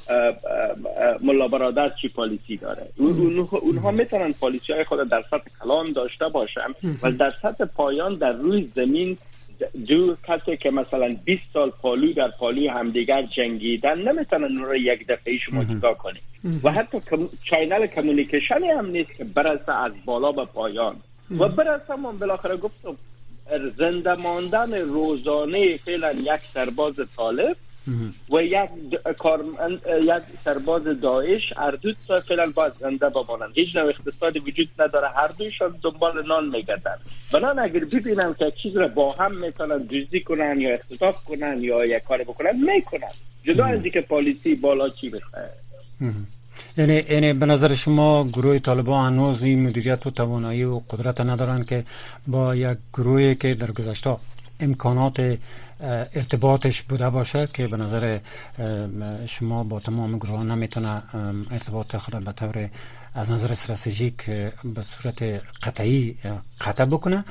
ملا برادر چی پالیسی داره. اونها, اونها میتونن پالیسی های خود در سطح کلان داشته باشن و در سطح پایان در روی زمین دو کسی که مثلا بیست سال پالو در پالوی همدیگر جنگیدن نمیتونن اون رو یک دفعه شما جدا کنید و حتی چینل کمیونیکیشنی هم نیست که برسه از بالا به پایان و برسه من بالاخره گفتم زنده ماندن روزانه فعلا یک سرباز طالب و یک کارمند یک سرباز داعش هر دو تا فعلا باید زنده بمانند. هیچ نوع اقتصادی وجود نداره، هر دویشان دنبال نان میگردن. بنان اگر ببینم که چیز را با هم میتونن دزدی کنن یا اختطاف کنن یا یک کار بکنن میکنن، جدا از اینکه پالیسی بالا چی بخواه. یعنی یعنی به نظر شما گروه طالبان هنوز این مدیریت و توانایی و قدرت ندارن که با یک گروهی که در گذشته امکانات ارتباطش بوده باشه که به نظر شما با تمام گروه نمیتونه ارتباط خود به طور از نظر استراتژیک به صورت قطعی قطع بکنه،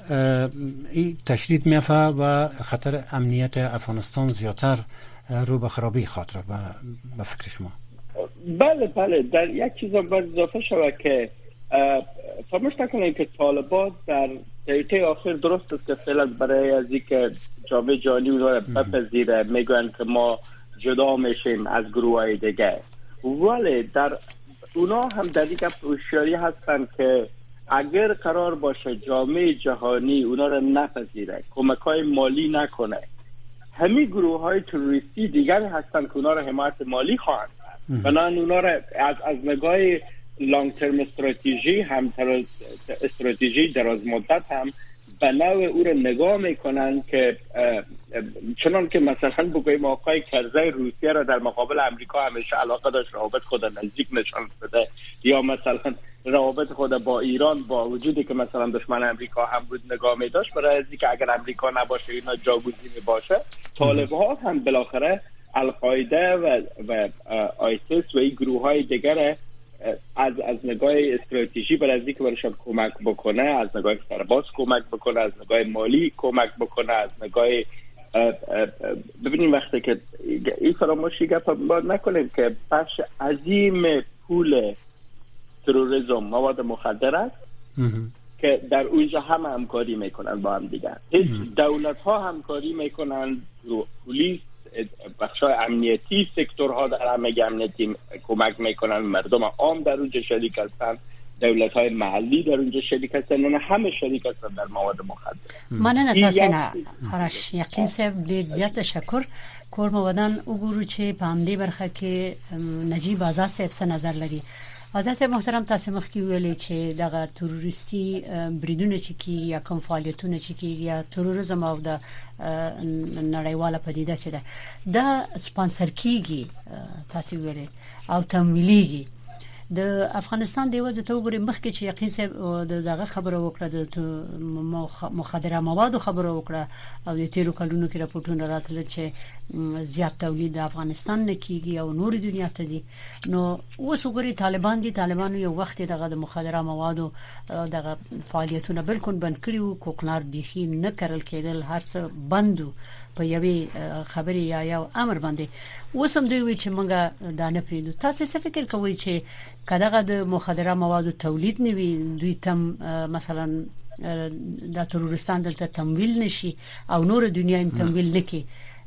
این تشدید میفته و خطر امنیت افغانستان زیادتر رو به خرابی خاطر به فکر شما؟ بله بله در یک چیز هم باید اضافه شود که فراموش نکنید که طالبان در دقیقه آخر درست است که فعلا برای از اینکه جامعه جهانی اونها را بپذیره میگوین که ما جدا میشیم از گروه های دیگه، ولی در اونا هم در دیگه هوشیاری هستن که اگر قرار باشه جامعه جهانی اونا را نپذیره، کمک های مالی نکنه، همین گروه های تروریستی دیگر هستن که اونا را حمایت مالی خواهند. بنابراین اونا را از از نگاه لانگ ترم استراتژی هم استراتژی دراز مدت هم به نوع او را نگاه میکنن که چنان که مثلا بگوییم آقای کرزی روسیه را در مقابل امریکا همیشه علاقه داشت روابط خود نزدیک نشان بده، یا مثلا روابط خود با ایران با وجودی که مثلا دشمن امریکا هم بود نگاه می داشت، برای از اینکه اگر امریکا نباشه اینا جاگزین باشه. طالب ها هم بالاخره القاعده و و آیسیس و این گروه های دیگر از از نگاه استراتژی برای از اینکه برایشان کمک بکنه، از نگاه سرباز کمک بکنه، از نگاه مالی کمک بکنه، از نگاه ببینیم وقتی که این فراموشی گپ نکنیم که بخش عظیم پول تروریسم مواد مخدر است که در اونجا هم همکاری میکنن با هم دیگر. هیچ دولت ها همکاری میکنن، پلیس، بخشای امنیتی، سکتورها در همه امنیتی کمک میکنن، مردم عام در اونجا شریک هستن، دولت های محلی در اونجا شریک هستن، نه همه شریک هستن در مواد مخدر. مننه تاسینا هرش یقین سه ډیر زیات تشکر کور مودن وګورو چې په همدې برخه کې نجیب آزاد صاحب څه نظر لري. آزاد محترم تاسو مخکې ویلې چې دغه تروریستي بریدونه چې کی یا کوم فعالیتونه چې کی یا تروریزم او د نړیواله پدیده چې ده دا سپانسر کیږي تاسو ویلې او تمویلېږي. د افغانستان دیوه ته وګورئ مخکې چې یقین سه دغه خبره وکړه د مخدره موادو خبره وکړه او د تیرو کلونو کې راپورټونه راتلل چې زیات تولید د افغانستان نه کیږي او نور دنیا ته ځي. نو اوس وګورئ طالبان دي طالبانو یو وخت دغه د مخدره موادو دغه فعالیتونه بالکل بند کړیو، کوکنار بيخي نه کړل کېدل، هر څه بندو په یوې خبرې یا یو امر باندې. اوس هم دوی وی چې موږ دا نه پریدو. تاسو څه فکر کوئ چې کداغه د مخدره موادو تولید نوي دوی تم مثلا د تروریستان دلته تمویل نشي او نور دنیا هم تمویل نکي،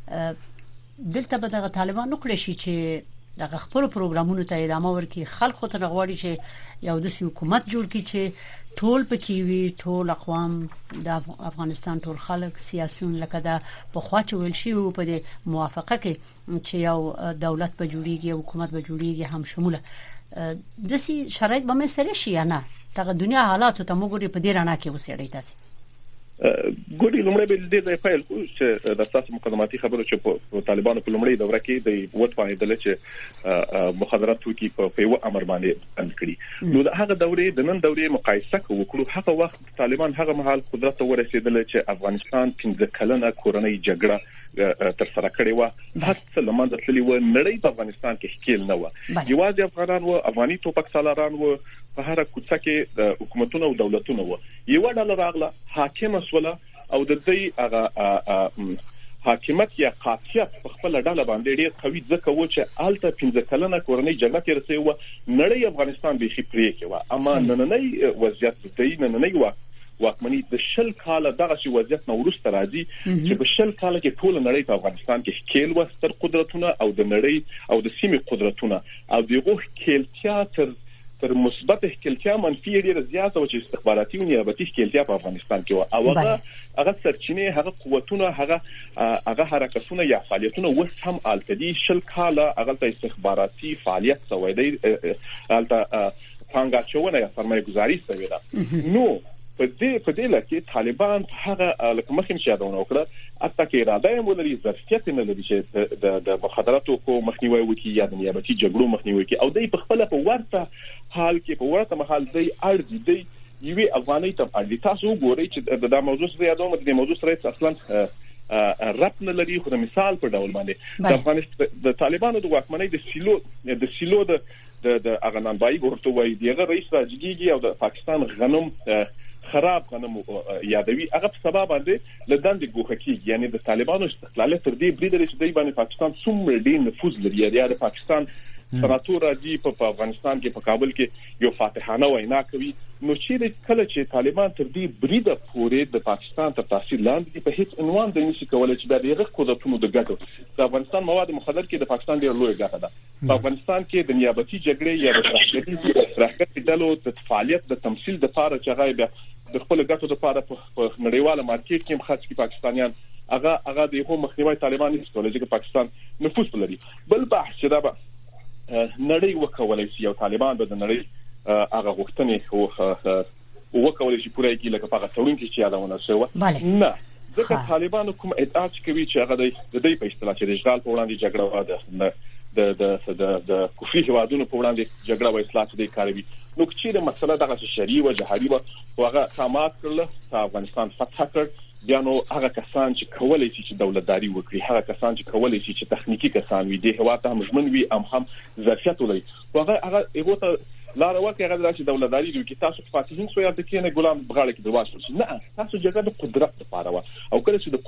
دلته به دغه طالبان نکړي شي چې دغه خپل پروګرامونو ته ادامه ورکړي، خلکو ته غواړي چې یو د حکومت جوړ کړي چې ټول پکې وي، ټول اقوام د افغانستان ټول خلک سیاسيون لکه دا په خواچ ویل شي او په دې موافقه کې چې یو دولت به جوړیږي او حکومت به جوړیږي هم شموله د سي شرایط به سره شي یا نه. دغه دنیا حالات ته موږ په دې رڼا کې وسیړی تاسو ګوري لومړی به د دې فایل خو چې د تاسو مقدماتي خبرو چې په طالبانو په لومړی دوره کې د وټ باندې چې مخدرات توکي په یو امر باندې بند کړي. نو د هغه دورې د نن دورې مقایسه وکړو، هغه وخت طالبان هغه مهال قدرت ته ورسېدل چې افغانستان پنځه کلنه کورنۍ جګړه تر سره کړې و، هر څه لمن د تللی و، نړۍ په افغانستان کې ښکیل نه و، یوازې افغانان و، افغاني توپک سالاران و، په هر کوڅه کې د حکومتونو او دولتونو و، یو ډول راغله حاکم سوله او د دې هغه حاکمیت یا قاطعیت په خپل ډله باندې ډېر قوي ځکه و چې آلته پنځه کلنه کورنۍ جګړه تیر شوی و، نړۍ افغانستان به خې پرې کې و، اما نننۍ وضعیت د نننۍ و واکمنی د شل کال دغه شی وضعیت نو ورسته راځي چې په شل کال کې ټول نړۍ په افغانستان کې ښکیل وستر قدرتونه او د نړۍ او د سیمې قدرتونه او دغه ښکیلتیا تر تر مثبت ښکیلتیا منفي ډیره زیاته او چې استخباراتي او نیابتي ښکیلتیا په افغانستان کې و او هغه هغه سرچینه هغه قوتونه هغه هغه حرکتونه یا فعالیتونه وس هم التدي شل کال هغه استخباراتي فعالیت سوی دی الته پانګاچونه یا سرمایه‌ګذاري سوی ده. نو په دې په دې لکه طالبان هغه لکه مخکې چې یادونه وکړه اته کې اراده یې ولري ظرفیت نه لري چې د د مخدراتو کو مخنیوي وکړي یا د نیابتي جګړو مخنیوي وکړي او دوی په خپل په ورته حال کې په ورته محل دی ارزي دی یوه افغاني ته اړ تاسو وګورئ چې د موضوع سره یادوم د موضوع سره اصلا رب نه لري. خو د مثال په ډول باندې د افغانستان د طالبانو د واکمنۍ د سیلو د سیلو د د اغنانبای ورته وایي دغه رئیس راځيږي او د پاکستان غنم خراب غنم یادوي هغه په سبب باندې لدان د ګوخکی یعنی د طالبانو استقلال تر دې بریدل چې دوی باندې پاکستان څومره ډیر نفوذ لري یا د پاکستان سناتور راځي په افغانستان کې په کابل کې یو فاتحانه وینا کوي. نو چې کله چې طالبان تر دې بریده پورې د پاکستان تر تاثیر لاندې په هیڅ عنوان د نشي کولای چې د دغه قدرتونو د ګټو د افغانستان مواد مخدر کې د پاکستان ډیر لوی ګټه ده. په افغانستان کې د نیابتي جګړې یا د راکټي ډلو د فعالیت د تمثيل د لپاره چې هغه د خپل ګټو لپاره په نړیواله مارکیټ کې خاص کې پاکستانیان هغه هغه د یو مخنیوي طالبان نشي کولای چې پاکستان نفوذ لري. بل بحث چې دا نړۍ وکولای شي او طالبان به د نړۍ هغه غوښتنې او وکولای شي پوره کې لکه هغه تړون کې چې یادونه شوی نه ځکه طالبان کوم ادعا کوي چې هغه د دې په اصطلاح چې د اشغال په وړاندې جګړه وه د د د د کفري هوادونو په وړاندې جګړه و اصلاح دې کاروي. نو چې د مسله دغه شری و جهادي و هغه سمات کړل په افغانستان فتح کړ بیا نو هغه کسان چې کولای شي چې دولتداري وکړي هغه کسان چې کولای شي چې تخنیکی کسان وي د هوا ته مجمن وي ام هم ظرفیت ولري هغه هغه یو ته لار ورکړي هغه راشي دولتداري دوی کې تاسو فاتحین سو یا د کینه ګلام بغاړه کې دروازه شي نه تاسو جګړه د قدرت لپاره و او کله چې د قدرت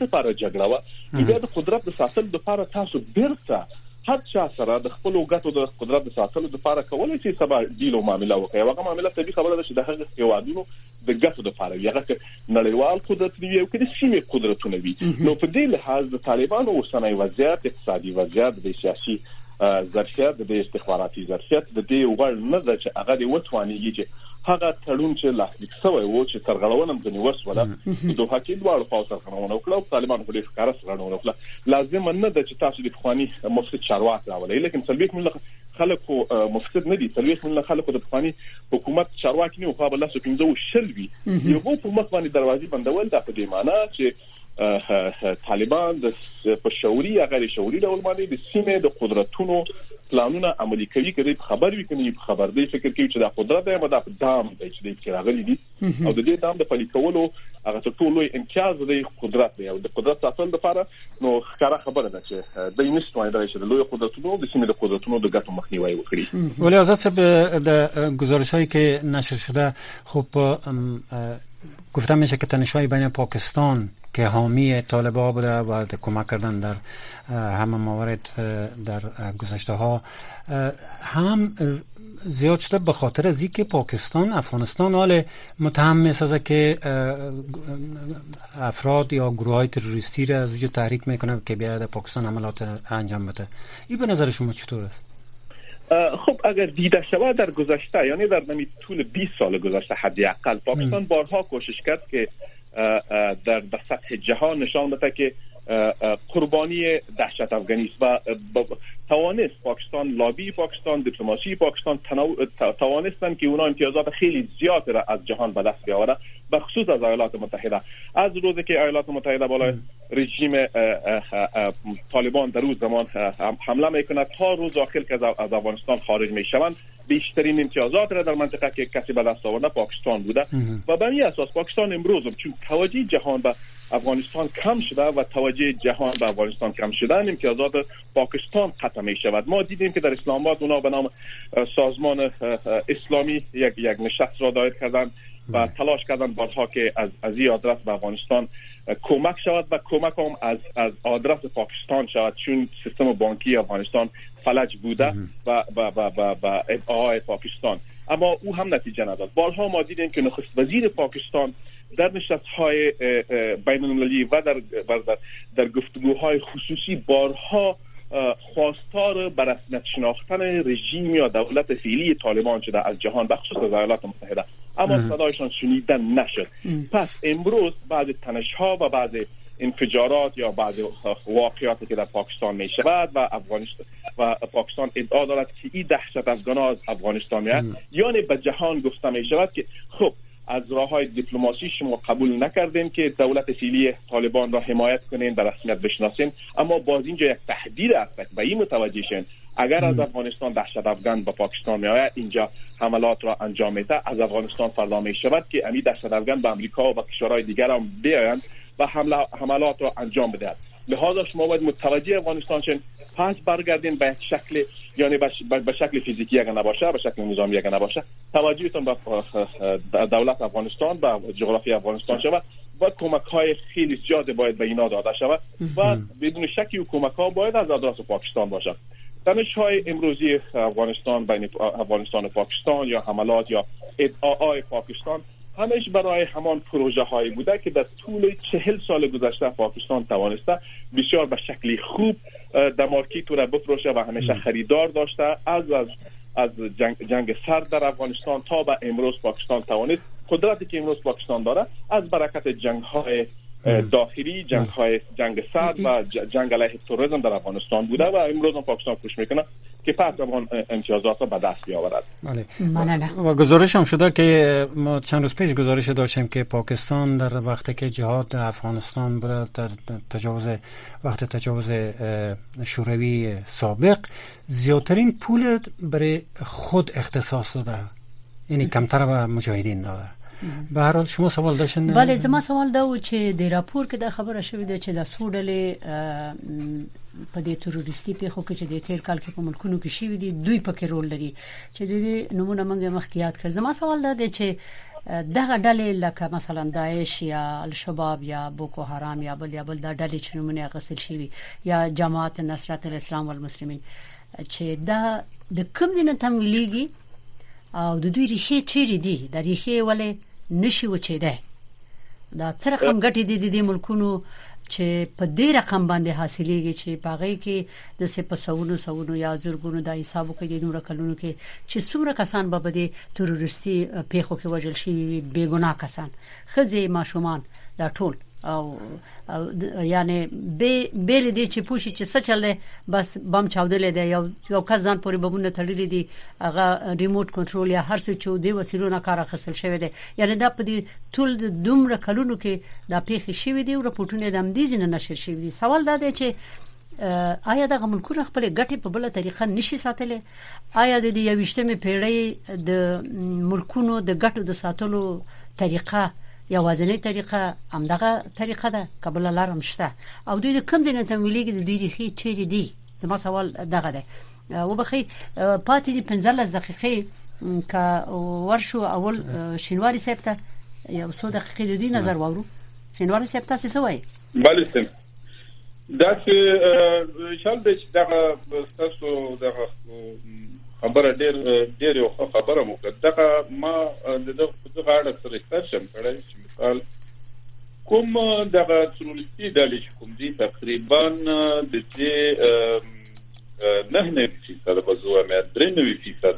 لپاره جګړه و بیا د قدرت د ساتلو لپاره تاسو بیرته هر چا سره د خپل ګټو د قدرت د ساتلو لپاره کولای شي سبا ډیل او معاملې وکړي. هغه معاملې طبيعي خبره ده چې د هغه هیوادونو د ګټو لپاره وي، هغه نړیوال قدرت وي او کله سیمه قدرتونه وي. نو په دې لحاظ د طالبانو اوسنۍ وضعیت، اقتصادي وضعیت، د سیاسي ظرفیت، د استخباراتي ظرفیت د دې وړ نه ده چې هغه د وټوانیږي چې هغه تړون چې لاسلیک شوی و چې ترغړونه د نیوس ولا د دوه کې دوه خوا سرغړونه وکړه، طالبان په دې ښکارا سرغړونه وکړه. لازم نه ده چې تاسو د خواني مفسد چارواکي راولئ، لیکن سلبیک من خلکو مفسد نه دي، سلبیک من خلکو د خواني حکومت چارواکي نه خو بل څه پینځو شلوي یو په مخ باندې دروازې بندول د په دې معنی چې طالبان د په شعوري یا غیر شعوري ډول باندې د سیمې د قدرتونو پلانونه عملي کوي. کړي خبر وي کني خبر دی فکر کوي چې د قدرت دی مده په دام دی چې د راغلي دي او د دې دام د پلي کولو هغه ټول لوی امتیاز دی قدرت دی او د قدرت ساتل لپاره نو ښکارا خبره ده چې د اینستوای درې چې د لوی قدرتونو د سیمې د قدرتونو د ګټو مخنیوي وکړي. ولی آزاد صاحب د گزارش‌هایی که نشر شده خب گفته میشه که تنش‌های بین پاکستان که حامی طالبان بوده و کمک کردن در همه موارد در گذشته ها هم زیاد شده به خاطر از اینکه پاکستان افغانستان حال متهم میسازه که افراد یا گروه های تروریستی را از وجود تحریک میکنه که بیاد پاکستان عملات انجام بده. این به نظر شما چطور است؟ خب اگر دیده شود در گذشته یعنی در نمی طول بیست سال گذشته حداقل پاکستان بارها کوشش کرد که در سطح جهان نشان بده که قربانی دهشت افغانی است و توانست پاکستان، لابی پاکستان، دیپلماسی پاکستان توانستن که اونا امتیازات خیلی زیاد را از جهان به دست بیاوره، به خصوص از ایالات متحده. از روزی که ایالات متحده بالای رژیم طالبان در روز زمان حمله میکنه تا روز آخر که از افغانستان خارج میشوند بیشترین امتیازات را در منطقه که کسی به دست آورده پاکستان بوده و به این اساس پاکستان امروز چون توجه جهان به افغانستان کم شده و توجه جهان به افغانستان کم شدن امتیازات پاکستان قطع می شود. ما دیدیم که در اسلام آباد اونا به نام سازمان اسلامی یک یک نشست را دایر کردن و تلاش کردن بارها که از از این آدرس به افغانستان کمک شود و کمک هم از از آدرس پاکستان شود چون سیستم بانکی افغانستان فلج بوده و با با با با ادعای پاکستان، اما او هم نتیجه نداد. بارها ما دیدیم که نخست وزیر پاکستان در نشست‌های بین المللی و در در, در گفتگوهای خصوصی بارها خواستار بر رسمیت شناختن رژیم یا دولت فعلی طالبان شده از جهان بخصوص از ایالات متحده، اما صدایشان شنیده نشد. پس امروز بعض تنش‌ها و بعض انفجارات یا بعض واقعاتی که در پاکستان می شود و افغانستان و پاکستان ادعا دارد که این دهشت افغان‌ها از افغانستان میاد، یعنی به جهان گفته می شود که خب از راه‌های دیپلماسی شما قبول نکردین که دولت فعلی طالبان را حمایت کنین، به رسمیت بشناسین، اما باز اینجا یک تهدید است به این متوجه شین اگر از افغانستان دهشت افغان به پاکستان میآید اینجا حملات را انجام میده، از افغانستان فردا می شود که امی دهشت افغان به امریکا و به کشورهای دیگر هم بیایند و حمله حملات را انجام بدهند. لذا شما باید متوجه افغانستان شین، پس برگردین به شکل یعنی به شکل فیزیکی اگر نباشه، به شکل نظامی اگر نباشه، توجهتون به دولت افغانستان و جغرافی افغانستان شود و کمک‌های خیلی زیاد باید به اینا داده شود و بدون شکی و کمک‌ها باید از آدرس پاکستان باشه. تنش‌های امروزی افغانستان بین افغانستان و پاکستان یا حملات یا ادعاهای پاکستان همش برای همان پروژه هایی بوده که در طول چهل سال گذشته پاکستان توانسته بسیار به شکلی خوب در مارکت را بفروشه و همیشه خریدار داشته. از از از جنگ, جنگ سرد در افغانستان تا به امروز پاکستان توانست قدرتی که امروز پاکستان داره از برکت جنگ های داخلی، جنگ های جنگ سرد و جنگ علیه تروریسم در افغانستان بوده و امروز هم پاکستان کوشش میکنه که پس افغان امتیازات را به دست بیاورد. بله. و گزارش هم شده که ما چند روز پیش گزارش داشتیم که پاکستان در وقتی که جهاد افغانستان بوده در تجاوز وقت تجاوز شوروی سابق زیادترین پول برای خود اختصاص داده، یعنی کمتر به مجاهدین داده به هر حال شما سوال داشتین؟ بله زما سوال دا و چې د راپور کې د خبره شوې ده چې د سوډلې په دې تروریستي پیښو کې چې د تیر کال کې په ملکونو کې شوې دي دوی پکې رول لري چې د نمونه منګه مخکیات کړ. زما سوال دا دی چې دغه ډلې لکه مثلا داعش یا الشباب یا بوکو حرام یا بل یا بل د ډلې چې نمونه غسل شوی یا جماعت نصرت الاسلام والمسلمین چې دا د کوم ځای نه تمویلېږي او د دوی ریښې چیرې دي؟ د ریښې ولې نشي وچېده؟ دا څه رقم ګټې دي د ملکونو چې په دې رقم باندې حاصلېږي چې پاغې کې د سپسونو سونو یا زرګونو د حسابو کې د نور کلونو کې چې څومره کسان به د تروریستي پیښو کې وژل شي، بے ګناه کسان، خزې، ماشومان، دا ټول او, او یعنی به بیل دي چې پوښي چې څه چل بس بم چاودلې دی یو یو کس ځان پورې بمونه تړلې دي، هغه ریموټ کنټرول یا هر څه چې دی وسیلو نه کار اخیستل شوی دی. یعنی دا په دې ټول د دومره کلونو کې دا پیښې شوې دي او راپورټونه د امدیز نه نشر شوي دي. سوال دا دی چې آیا دغه ملکونه خپل ګټې په بل طریقه نشي ساتلې؟ آیا د یویشتمې پیړۍ د ملکونو د ګټو د ساتلو طریقه یوازینی طریقه همدغه طریقه ده؟ قبل لارم شته او دوی د کوم ځای نه تمویلېږي؟ د دوی ریښې چیرې دي؟ زما سوال دغه دی. وبخښئ پاتې دي پنځلس دقیقې که ورشو اول شینواري صاحب ته یو څو دقیقې د دوی نظر واورو. شینواري صاحب تاسو څه وایي؟ بله سم دا چې شال د دغه تاسو دغه خبره ډېر ډېر یو خبره مو کړه. دغه ما د دغه اړه سره ریسرچ هم کړی چې مثال کوم دغه تروریستي ډلې چې کوم دي تقریبا د دې نه نه فیصد به زه وایم درې نوي فیصد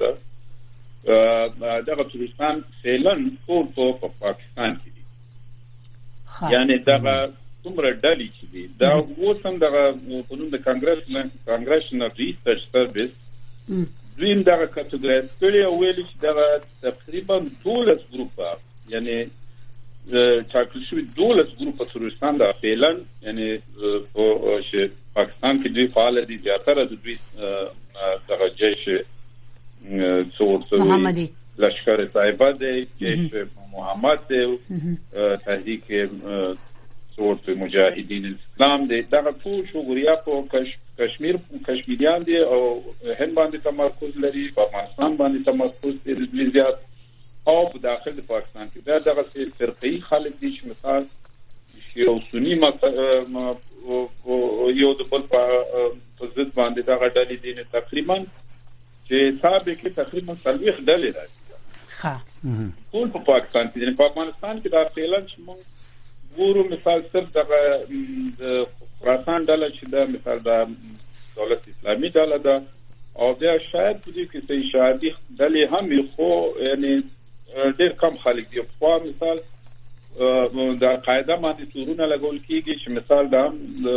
دغه تروریستان فعلا ټول په پاکستان کې دي. یعنی دغه څومره ډلې چې دي دا اوس هم دغه په نوم د کانګرس کانګرشنل ریسرچ سرویس دویم دغه کټګورایز کړي او ویل چې دغه تقریبا دولس ګروپه یعنی ټاکل شوی دولس ګروپه تروریستان د فعلا یعنی په پاکستان کې دوی فعال دي. زیاتره د دوی دغه جيش څورتوي لشکر طیبه دی، جيش محمد دی، تحریک څورتوي مجاهدین اسلام دی. دغه ټول شوګوریا په کشمیر کشمیریان دي او هند باندې تمرکز لري، په افغانستان باندې تمرکز لري زیات او په داخل د پاکستان کې دا دغه فرقي خلک دي چې مثال یو سنی یو د بل په ضد باندې دغه ډلې دي نه تقریبا چې سابق کې تقریبا څلوېښت ډلې راځي. ها ټول په پاکستان کې دي. په افغانستان کې دا فعلا چې موږ ګورو مثال صرف دغه خراسان ډله چې دا مثال د دولت اسلامي ډله ده او بیا شاید په دې کې چې شادي ډلې هم یو خو یعنی ډېر کم خلک دي. په مثال د قاعده باندې تورونه لګول کیږي چې مثال د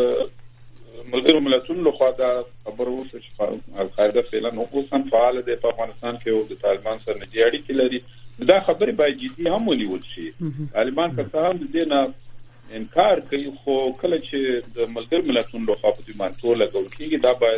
ملګرو ملتونو لخوا دا خبر وشو چې القاعده فعلا اوس هم فعال ده په افغانستان کې او د طالبان سره نږدې اړیکې لري. دا خبره باید جدي هم ونیول شي. طالبان که څه هم د دې نه انکار کوي خو کله چې د ملګرو ملتونو لخوا په دې باندې تور لګول کیږي دا باید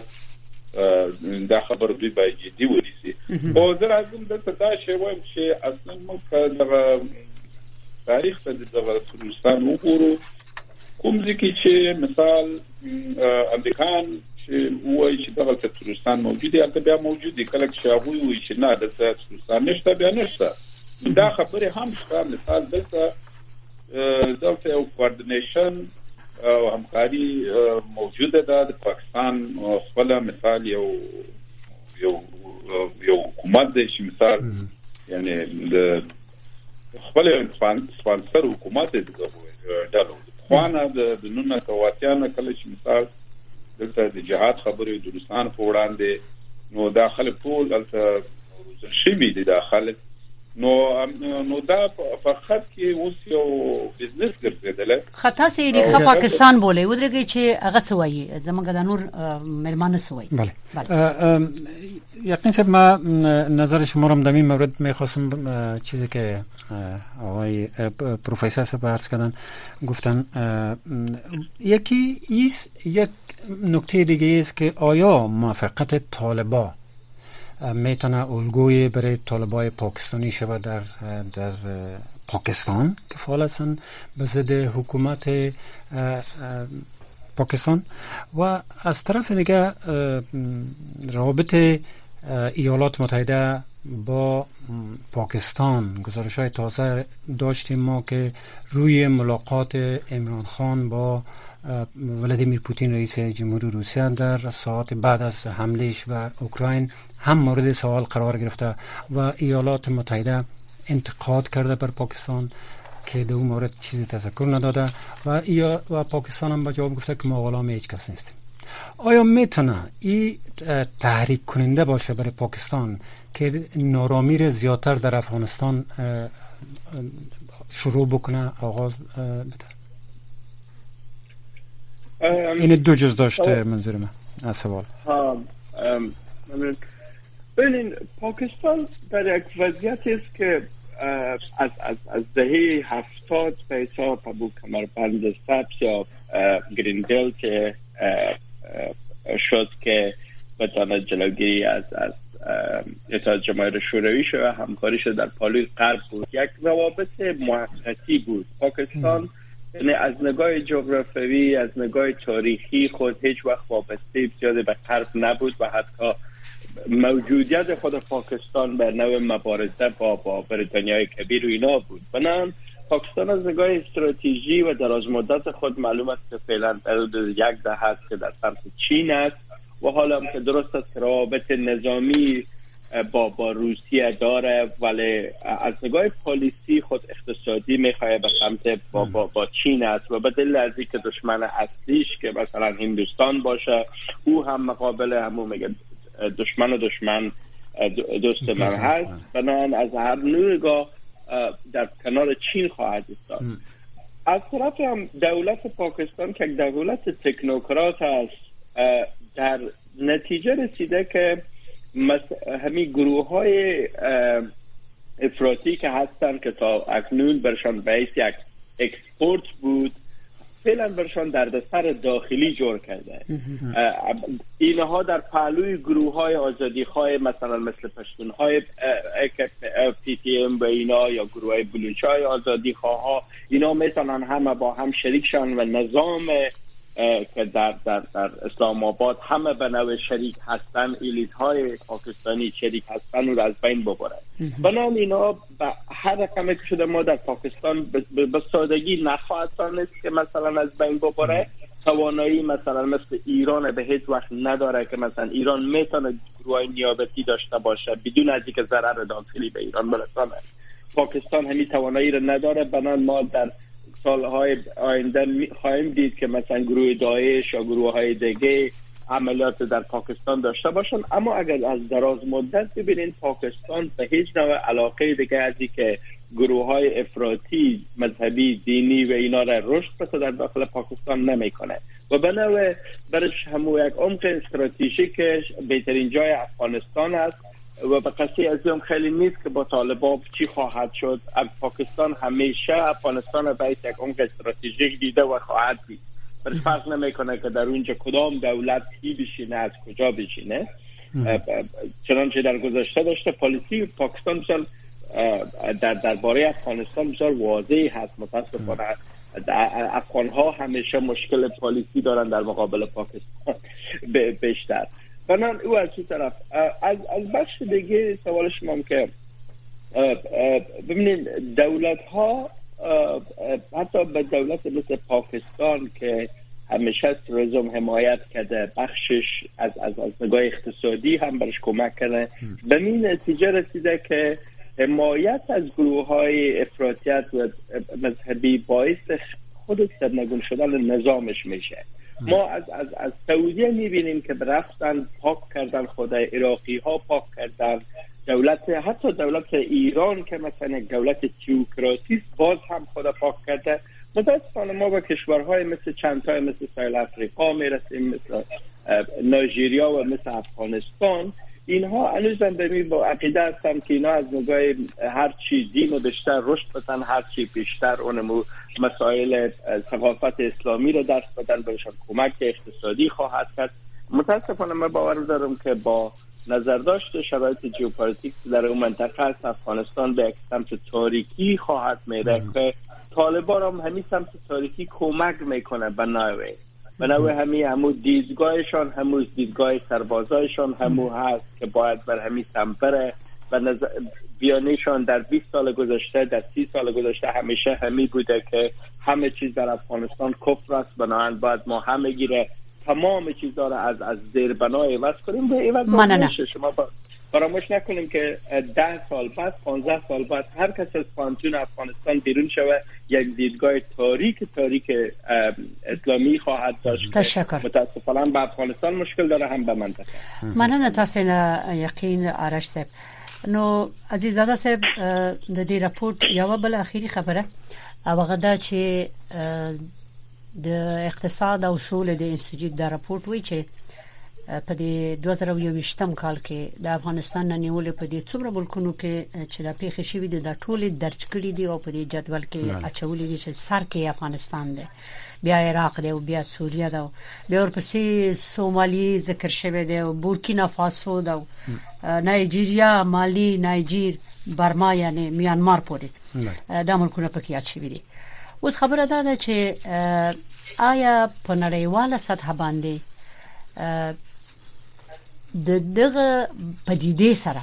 دا خبر دوی باید جدي ونیسي. او زه راځم دلته دا شی وایم چې اصلا موږ دغه تاریخ ته دغه تروریستان وګورو کوم ځکه چې مثال امریکان چې وایي چې دغه تروریستان موجود دي هغه بیا موجود دي، کله چې هغه وایي چې نه د تروریستان نشته بیا نشته. دا خبره هم شته. مثال دلته دلته یو کوارډینیشن او همکاري موجوده ده د پاکستان خپل مثال یو یو یو حکومت دی چې مثال یعنی د خپل سپانسر حکومت دی دغه خوانه د نونه کواتیانه کله چې مثال دلته د جهاد خبرې د روسان په وړاندې نو داخله ټول دلته شوي دي داخله نو نو دا فقط کې اوس یو بزنس ګرځیدل. خطا سي ریخه پاکستان بوله ودرګي چې هغه څه وایي زمونږ د نور ملمانه څه وایي. بله یقینا صاحب ما نظر شما رو در این مورد میخواستم چیزی که آقای پروفسور صاحب عرض کردن گفتن یکی ایست یک نکته دیگه است که آیا موافقت طالبان میتونه الگوی برای طالبای پاکستانی شود در در پاکستان که فعال هستند به ضد حکومت پاکستان و از طرف دیگه روابط ایالات متحده با پاکستان. گزارش های تازه داشتیم ما که روی ملاقات عمران خان با ولادیمیر پوتین رئیس جمهوری روسیه در ساعات بعد از حملهش بر اوکراین هم مورد سوال قرار گرفته و ایالات متحده انتقاد کرده بر پاکستان که در اون مورد چیزی تذکر نداده و یا و پاکستان هم به جواب گفته که ما غلام هیچ کس نیستیم. آیا میتونه این تحریک کننده باشه برای پاکستان که نارامی را زیادتر در افغانستان شروع بکنه، آغاز بده؟ این دو جز داشته منظور من از سوال. ها ببینین پاکستان در یک وضعیت است که از از از دهه هفتاد به حساب ابو کمربند سبز یا گرین بیلت که شد که بتواند جلوگیری از از اتحاد جماهیر شوروی شد و همکاری شد در پالوی غرب بود. یک روابط موقتی بود. پاکستان یعنی از نگاه جغرافیایی، از نگاه تاریخی خود هیچ وقت وابسته زیاده به غرب نبود و حتی موجودیت خود پاکستان به نوع مبارزه با با بریتانیای کبیر و اینا بود. بنابراین پاکستان از نگاه استراتژی و دراز مدت خود معلوم است که فعلا در حدود یک دهه است که در سمت چین است و حالا هم که درست است که روابط نظامی با با روسیه داره، ولی از نگاه پالیسی خود اقتصادی میخواه به سمت با, با, با چین است و به دلیل از اینکه دشمن اصلیش که مثلا هندوستان باشه او هم مقابل همون میگه دشمن و دشمن دوست من هست. بنابراین از هر نوعگاه در کنار چین خواهد استاد. از طرف هم دولت پاکستان که دولت تکنوکرات است در نتیجه رسیده که همین گروه های افراطی که هستن که تا اکنون برشان باعث یک اکسپورت بود فعلا برشان دردسر داخلی جور کرده. اینها در پهلوی گروه های آزادی خواه مثلا مثل پشتون های پی تی ام و اینا یا گروه های بلوچ های آزادی خواه ها اینا میتونن همه با هم شریک شن و نظام که در, در, در اسلام آباد همه به نوع شریک هستن، ایلیت های پاکستانی شریک هستن و از بین ببره. بنابراین اینا به هر رقمی که شده ما در پاکستان به سادگی نخواهد دانست که مثلا از بین ببره. توانایی مثلا مثل ایران به هیچ وقت نداره که مثلا ایران میتونه گروه نیابتی داشته باشه بدون از اینکه ضرر داخلی به ایران برسانه. پاکستان همین توانایی رو نداره. بنابراین ما در سالهای آینده خواهیم دید که مثلا گروه داعش یا گروه های دیگه عملیات در پاکستان داشته باشن. اما اگر از دراز مدت ببینید پاکستان به هیچ نوع علاقه دیگه از این که گروه های افراطی مذهبی دینی و اینا را رشد بده در داخل پاکستان نمیکنه و به نوع برش همون یک عمق استراتژیک که بهترین جای افغانستان است و به قصه از این خیلی نیست که با طالبان چی خواهد شد. پاکستان همیشه افغانستان را باید یک عمق استراتژیک دیده و خواهد دید. برش فرق نمیکنه که در اونجا کدام دولت کی بشینه از کجا بشینه. چنانچه در گذشته داشته پالیسی پاکستان بسیار در درباره افغانستان بسیار واضح هست. متاسفانه افغان ها همیشه مشکل پالیسی دارن در مقابل پاکستان بیشتر. بنابراین او از چی طرف از از بخش دیگه سوال شما هم که ببینید دولت ها حتی به دولت مثل پاکستان که همیشه تروریسم حمایت کرده بخشش از از از نگاه اقتصادی هم برش کمک کرده به این نتیجه رسیده که حمایت از گروه های افراطیت و مذهبی باعث خود سرنگون شدن نظامش میشه. ما از از از سعودیه میبینیم که رفتن پاک کردن خود عراقی ها پاک کردن دولت، حتی دولت ایران که مثلا دولت تئوکراسی باز هم خود پاک کرده. متاسفانه ما با کشورهای مثل چند تا مثل ساحل افریقا میرسیم، مثل نایجریا و مثل افغانستان. اینها هنوزم به می با عقیده هستن که اینا از نگاه هر چی دین و بیشتر رشد بدن، هر چی بیشتر اونمو مسائل ثقافت اسلامی رو درس بدن، بهشون کمک اقتصادی خواهد کرد. متاسفانه من باور دارم که با نظر داشت شرایط ژئوپلیتیک در اون منطقه است، افغانستان به یک سمت تاریکی خواهد میره که طالبان هم همین سمت تاریکی کمک میکنه به نوعی به نوعی همین همون دیدگاهشان همون دیدگاه سربازایشان همون هست که باید بر همین سمت بره و نظر بیانیشان در بیست سال گذشته در سی سال گذشته همیشه همین بوده که همه چیز در افغانستان کفر است، بنابراین باید ما همه گیره تمام چیزا را از از زیر بنای عوض کنیم. به عوض نمیشه. شما با فراموش نکنیم که ده سال بعد پانزده سال بعد هر کس از پانتون افغانستان بیرون شوه یک دیدگاه تاریک تاریک اسلامی خواهد داشت. تشکر. متاسفانه به افغانستان مشکل داره هم به منطقه. مننه تاسو نه یقین آرش صاحب. نو عزیزاده صاحب د دې راپورټ یو بل اخیری خبره او غدا چې د اقتصاد او سولې د انسټیټیوټ د راپورټ وی چې په دې دوه زره یوویشتم کال کې د افغانستان نه نیولې په دې څومره ملکونو کې چې د پیښې شوې د ټولې درج کړې دي او په دې جدول کې اچولې دي چې سر کې افغانستان دی، بیا عراق دی او بیا سوریه ده، بیا ورپسې سومالي ذکر شوی دی او بورکینا فاسو ده، نایجیریا، مالی، نایجیر، برما یعنی میانمار پورې دا ملکونه پکې یاد شوي دي. اوس خبره ده ده چې آیا په نړیواله سطح باندې د دغه پدیدې سره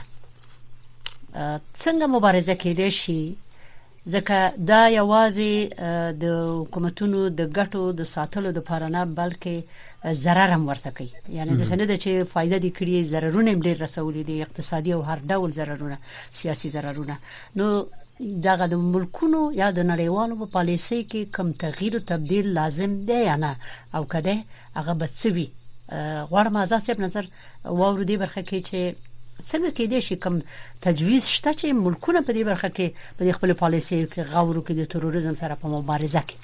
څنګه مبارزه کېدای شي، ځکه دا یوازې د حکومتونو د ګټو د ساتلو د لپاره نه بلکې ضرر هم ورته کوي، یعنی د سند چې فائدہ دي کړی ضررونه هم ډېر رسولي دي، اقتصادي او هر ډول ضررونه، سیاسي ضررونه. نو دغه د ملکونو یا د نړیوالو په پالیسۍ کې کوم تغییر او تبديل لازم دی یا نه او کده هغه بسوي غواړم ازاسب نظر واورو دی برخه کې چې څنګه کې دي شي کوم تجویز شته چې ملکونه په دې برخه کې په خپل پالیسۍ کې غوړو کې د تروریزم سره په مبارزه کې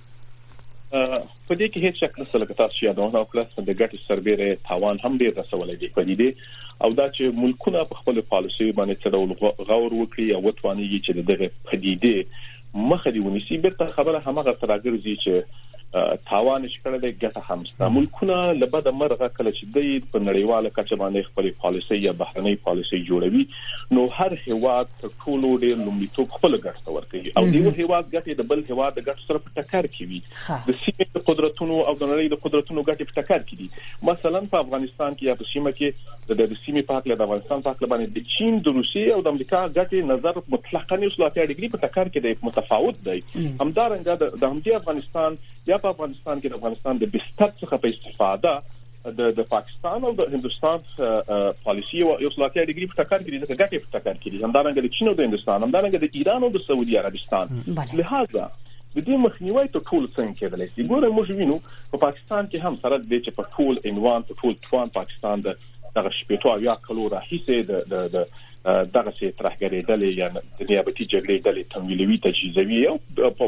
په دې کې هیڅ شک نشته لکه تاسو یادونه او کلاس د ګټ سربېره تاوان هم ډیر رسولای دی په دې او دا چې ملکونه په خپل پالیسۍ باندې څه ډول غور وکړي او وتوانيږي چې دغه پدیده مخه دی ونیسي. بیرته خبره همغه تراګرځي چې تاوان شکړه د ګټه همستا ملکونه لبد مرغه کله چې د په نړیواله کچه باندې خپل پالیسۍ یا بهرنۍ پالیسۍ جوړوي نو هر هیواد ټولو ډېر لومړیتوب خپل ګټه ورکوي او دیو هیواد ګټه د بل هیواد د ګټ سره په ټکر کې وي. د سیمې د قدرتونو او د نړۍ د قدرتونو ګټه په ټکر کې دي. مثلا په افغانستان کې یا په سیمه کې د سیمې په حق له افغانستان په حق باندې د چین، د روسیې او د امریکا ګټه نظر مطلقاً یو سلطه ډیګري په ټکر کې د متفاوت دی. همدارنګه د همدې افغانستان یا په افغانستان کې د افغانستان د بستر څخه په استفاده د د پاکستان او د هندستان پالیسي او یو سلطه ډیګري په ټکر کې دي، د ګټې په ټکر کې دي. همدارنګه د چین او د هندستان، همدارنګه د ایران او د سعودي عربستان. لہذا د دې مخنیوي ته ټول څنګه کېدلی شي؟ ګوره موږ وینو په پاکستان کې هم سره د چې په ټول عنوان په ټول توان پاکستان د دغه شپېتو او یا کلو راهیسه د د د دغه سي ترهګري ډلې یا د نیابتي جګړې ډلې تمویلوي تجهیزوي او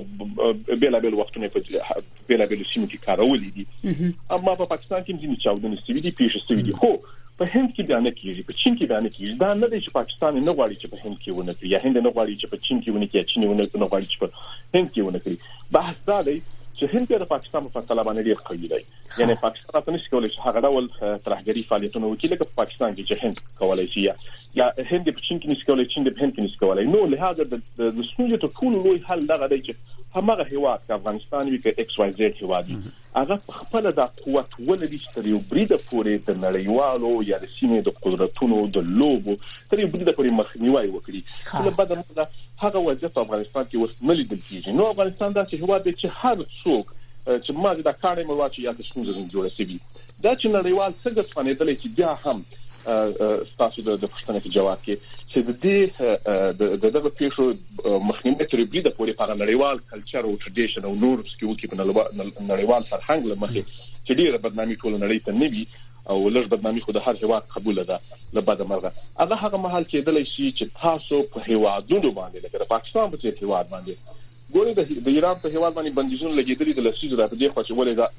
په بیل بیل وختونه په بیل بیل سیمو کې کارولې دي. اما په پاکستان کې ځینې چاودنې سوي دي، پیښې سوي دي. خو په هند کې بیان کیږي، په چین کې بیان کیږي. دا نه دی چې پاکستان نه غواړي چې په هند کې ونه کړي یا هند نه غواړي چې په چین کې ونه کړي یا چین نه غواړي چې په هند کې ونه کړي. بحث دا دی چې هند د پاکستان په فیصله باندې ډیر قوي دی. یعنی پاکستان په نس کولای شي هغه ډول ترهګري فعالیتونه وکړي لکه په پاکستان کې چې هند کولای شي یا هند په چین کې نس کولای چین د هند کې نس کولای. نو لهدا د ستونزې ته ټول لوی حل دغه دی چې همغه هیواد چې افغانستان وي کې ایکس واي زد هیواد هغه خپل د قوت ولري چې تر یو بریده پورې د نړیوالو یا د سیمې د قدرتونو د لوبو تر یو بریده پورې مخنیوي وکړي. له بعد موږ هغه وضعیت په افغانستان کې وس نه لیدل کیږي. نو افغانستان داسې هیواد دی چې هر څوک چې ما د کاري مواچ یا د ستونزې جوړه سوي دا چې نړیوال څنګه څنګه چې بیا هم تاسو د پښتنې په جواب کې چې د دې د دغه پیښو مخنیوي تر بریده پورې په نړیوال کلچر او ټریډیشن او نورمز کې وکړي په نړیوال فرهنګ لمخې چې ډیره بدنامي ټول نړۍ ته نه وي او لږ بدنامي خو د هر هیواد قبول ده. له بعد مرغه هغه هغه محل کېدلی شي چې تاسو په هیوادونو باندې لکه د پاکستان په څیر هیواد باندې ګوري د ایران په هیواد باندې بندیزونه لګیدلي د لسیزو راته دی خو چې ولې دا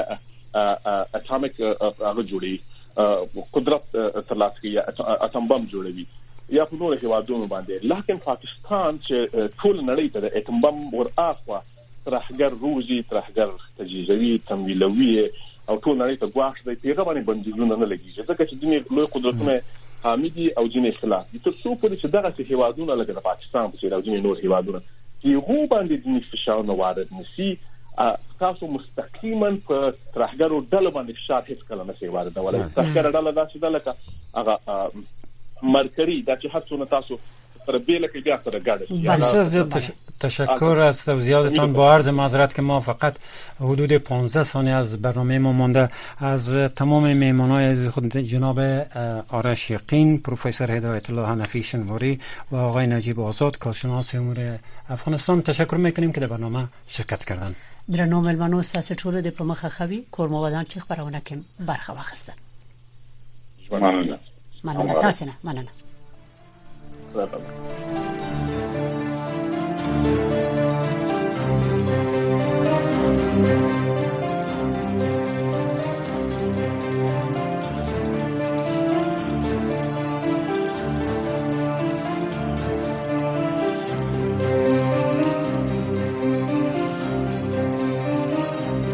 اټامیک هغه جوړي قدرت ترلاسه کوي اتم بم جوړوي یا په نور هیوادونو باندې. لکه پاکستان چې ټول نړۍ ته د اتم بم ور اخوا ترهګر روزي ترهګر تجهیزوي تمویلوي او ټول نړۍ ته ګواښ دی پیغام باندې بندیزونه نه لګیږي ځکه چې د لوی قدرتونو حامدي او جنې خلاف دي تر څو پورې چې دغه هیوادونه لکه د پاکستان په څیر او جنې نور هیوادونه چې هو باندې د فشار نه وارد نشي تاسو مستقیما په ترهګرو ډله باندې فشار هیڅ کله نه شي واردولای ترهګر ډله داسې ډله کا هغه مرکري دا چې هر څونه تاسو پر بیل که بیا سره گاده بسیار زیاد تشکر از توضیحاتتان. با عرض معذرت که ما فقط حدود پانزده ثانیه از برنامه ما مونده. از تمام میهمانای خود جناب آرش یقین، پروفسور هدایت الله حنفی شنواری و آقای نجیب آزاد کارشناس امور افغانستان تشکر میکنیم که در برنامه شرکت کردن. درنو ملمنو ستاسو ټول د په مخه خوي کورموادان چې خبرونه کوم برخه واخسته. مننه. مننه تاسو نه مننه. Bye-bye.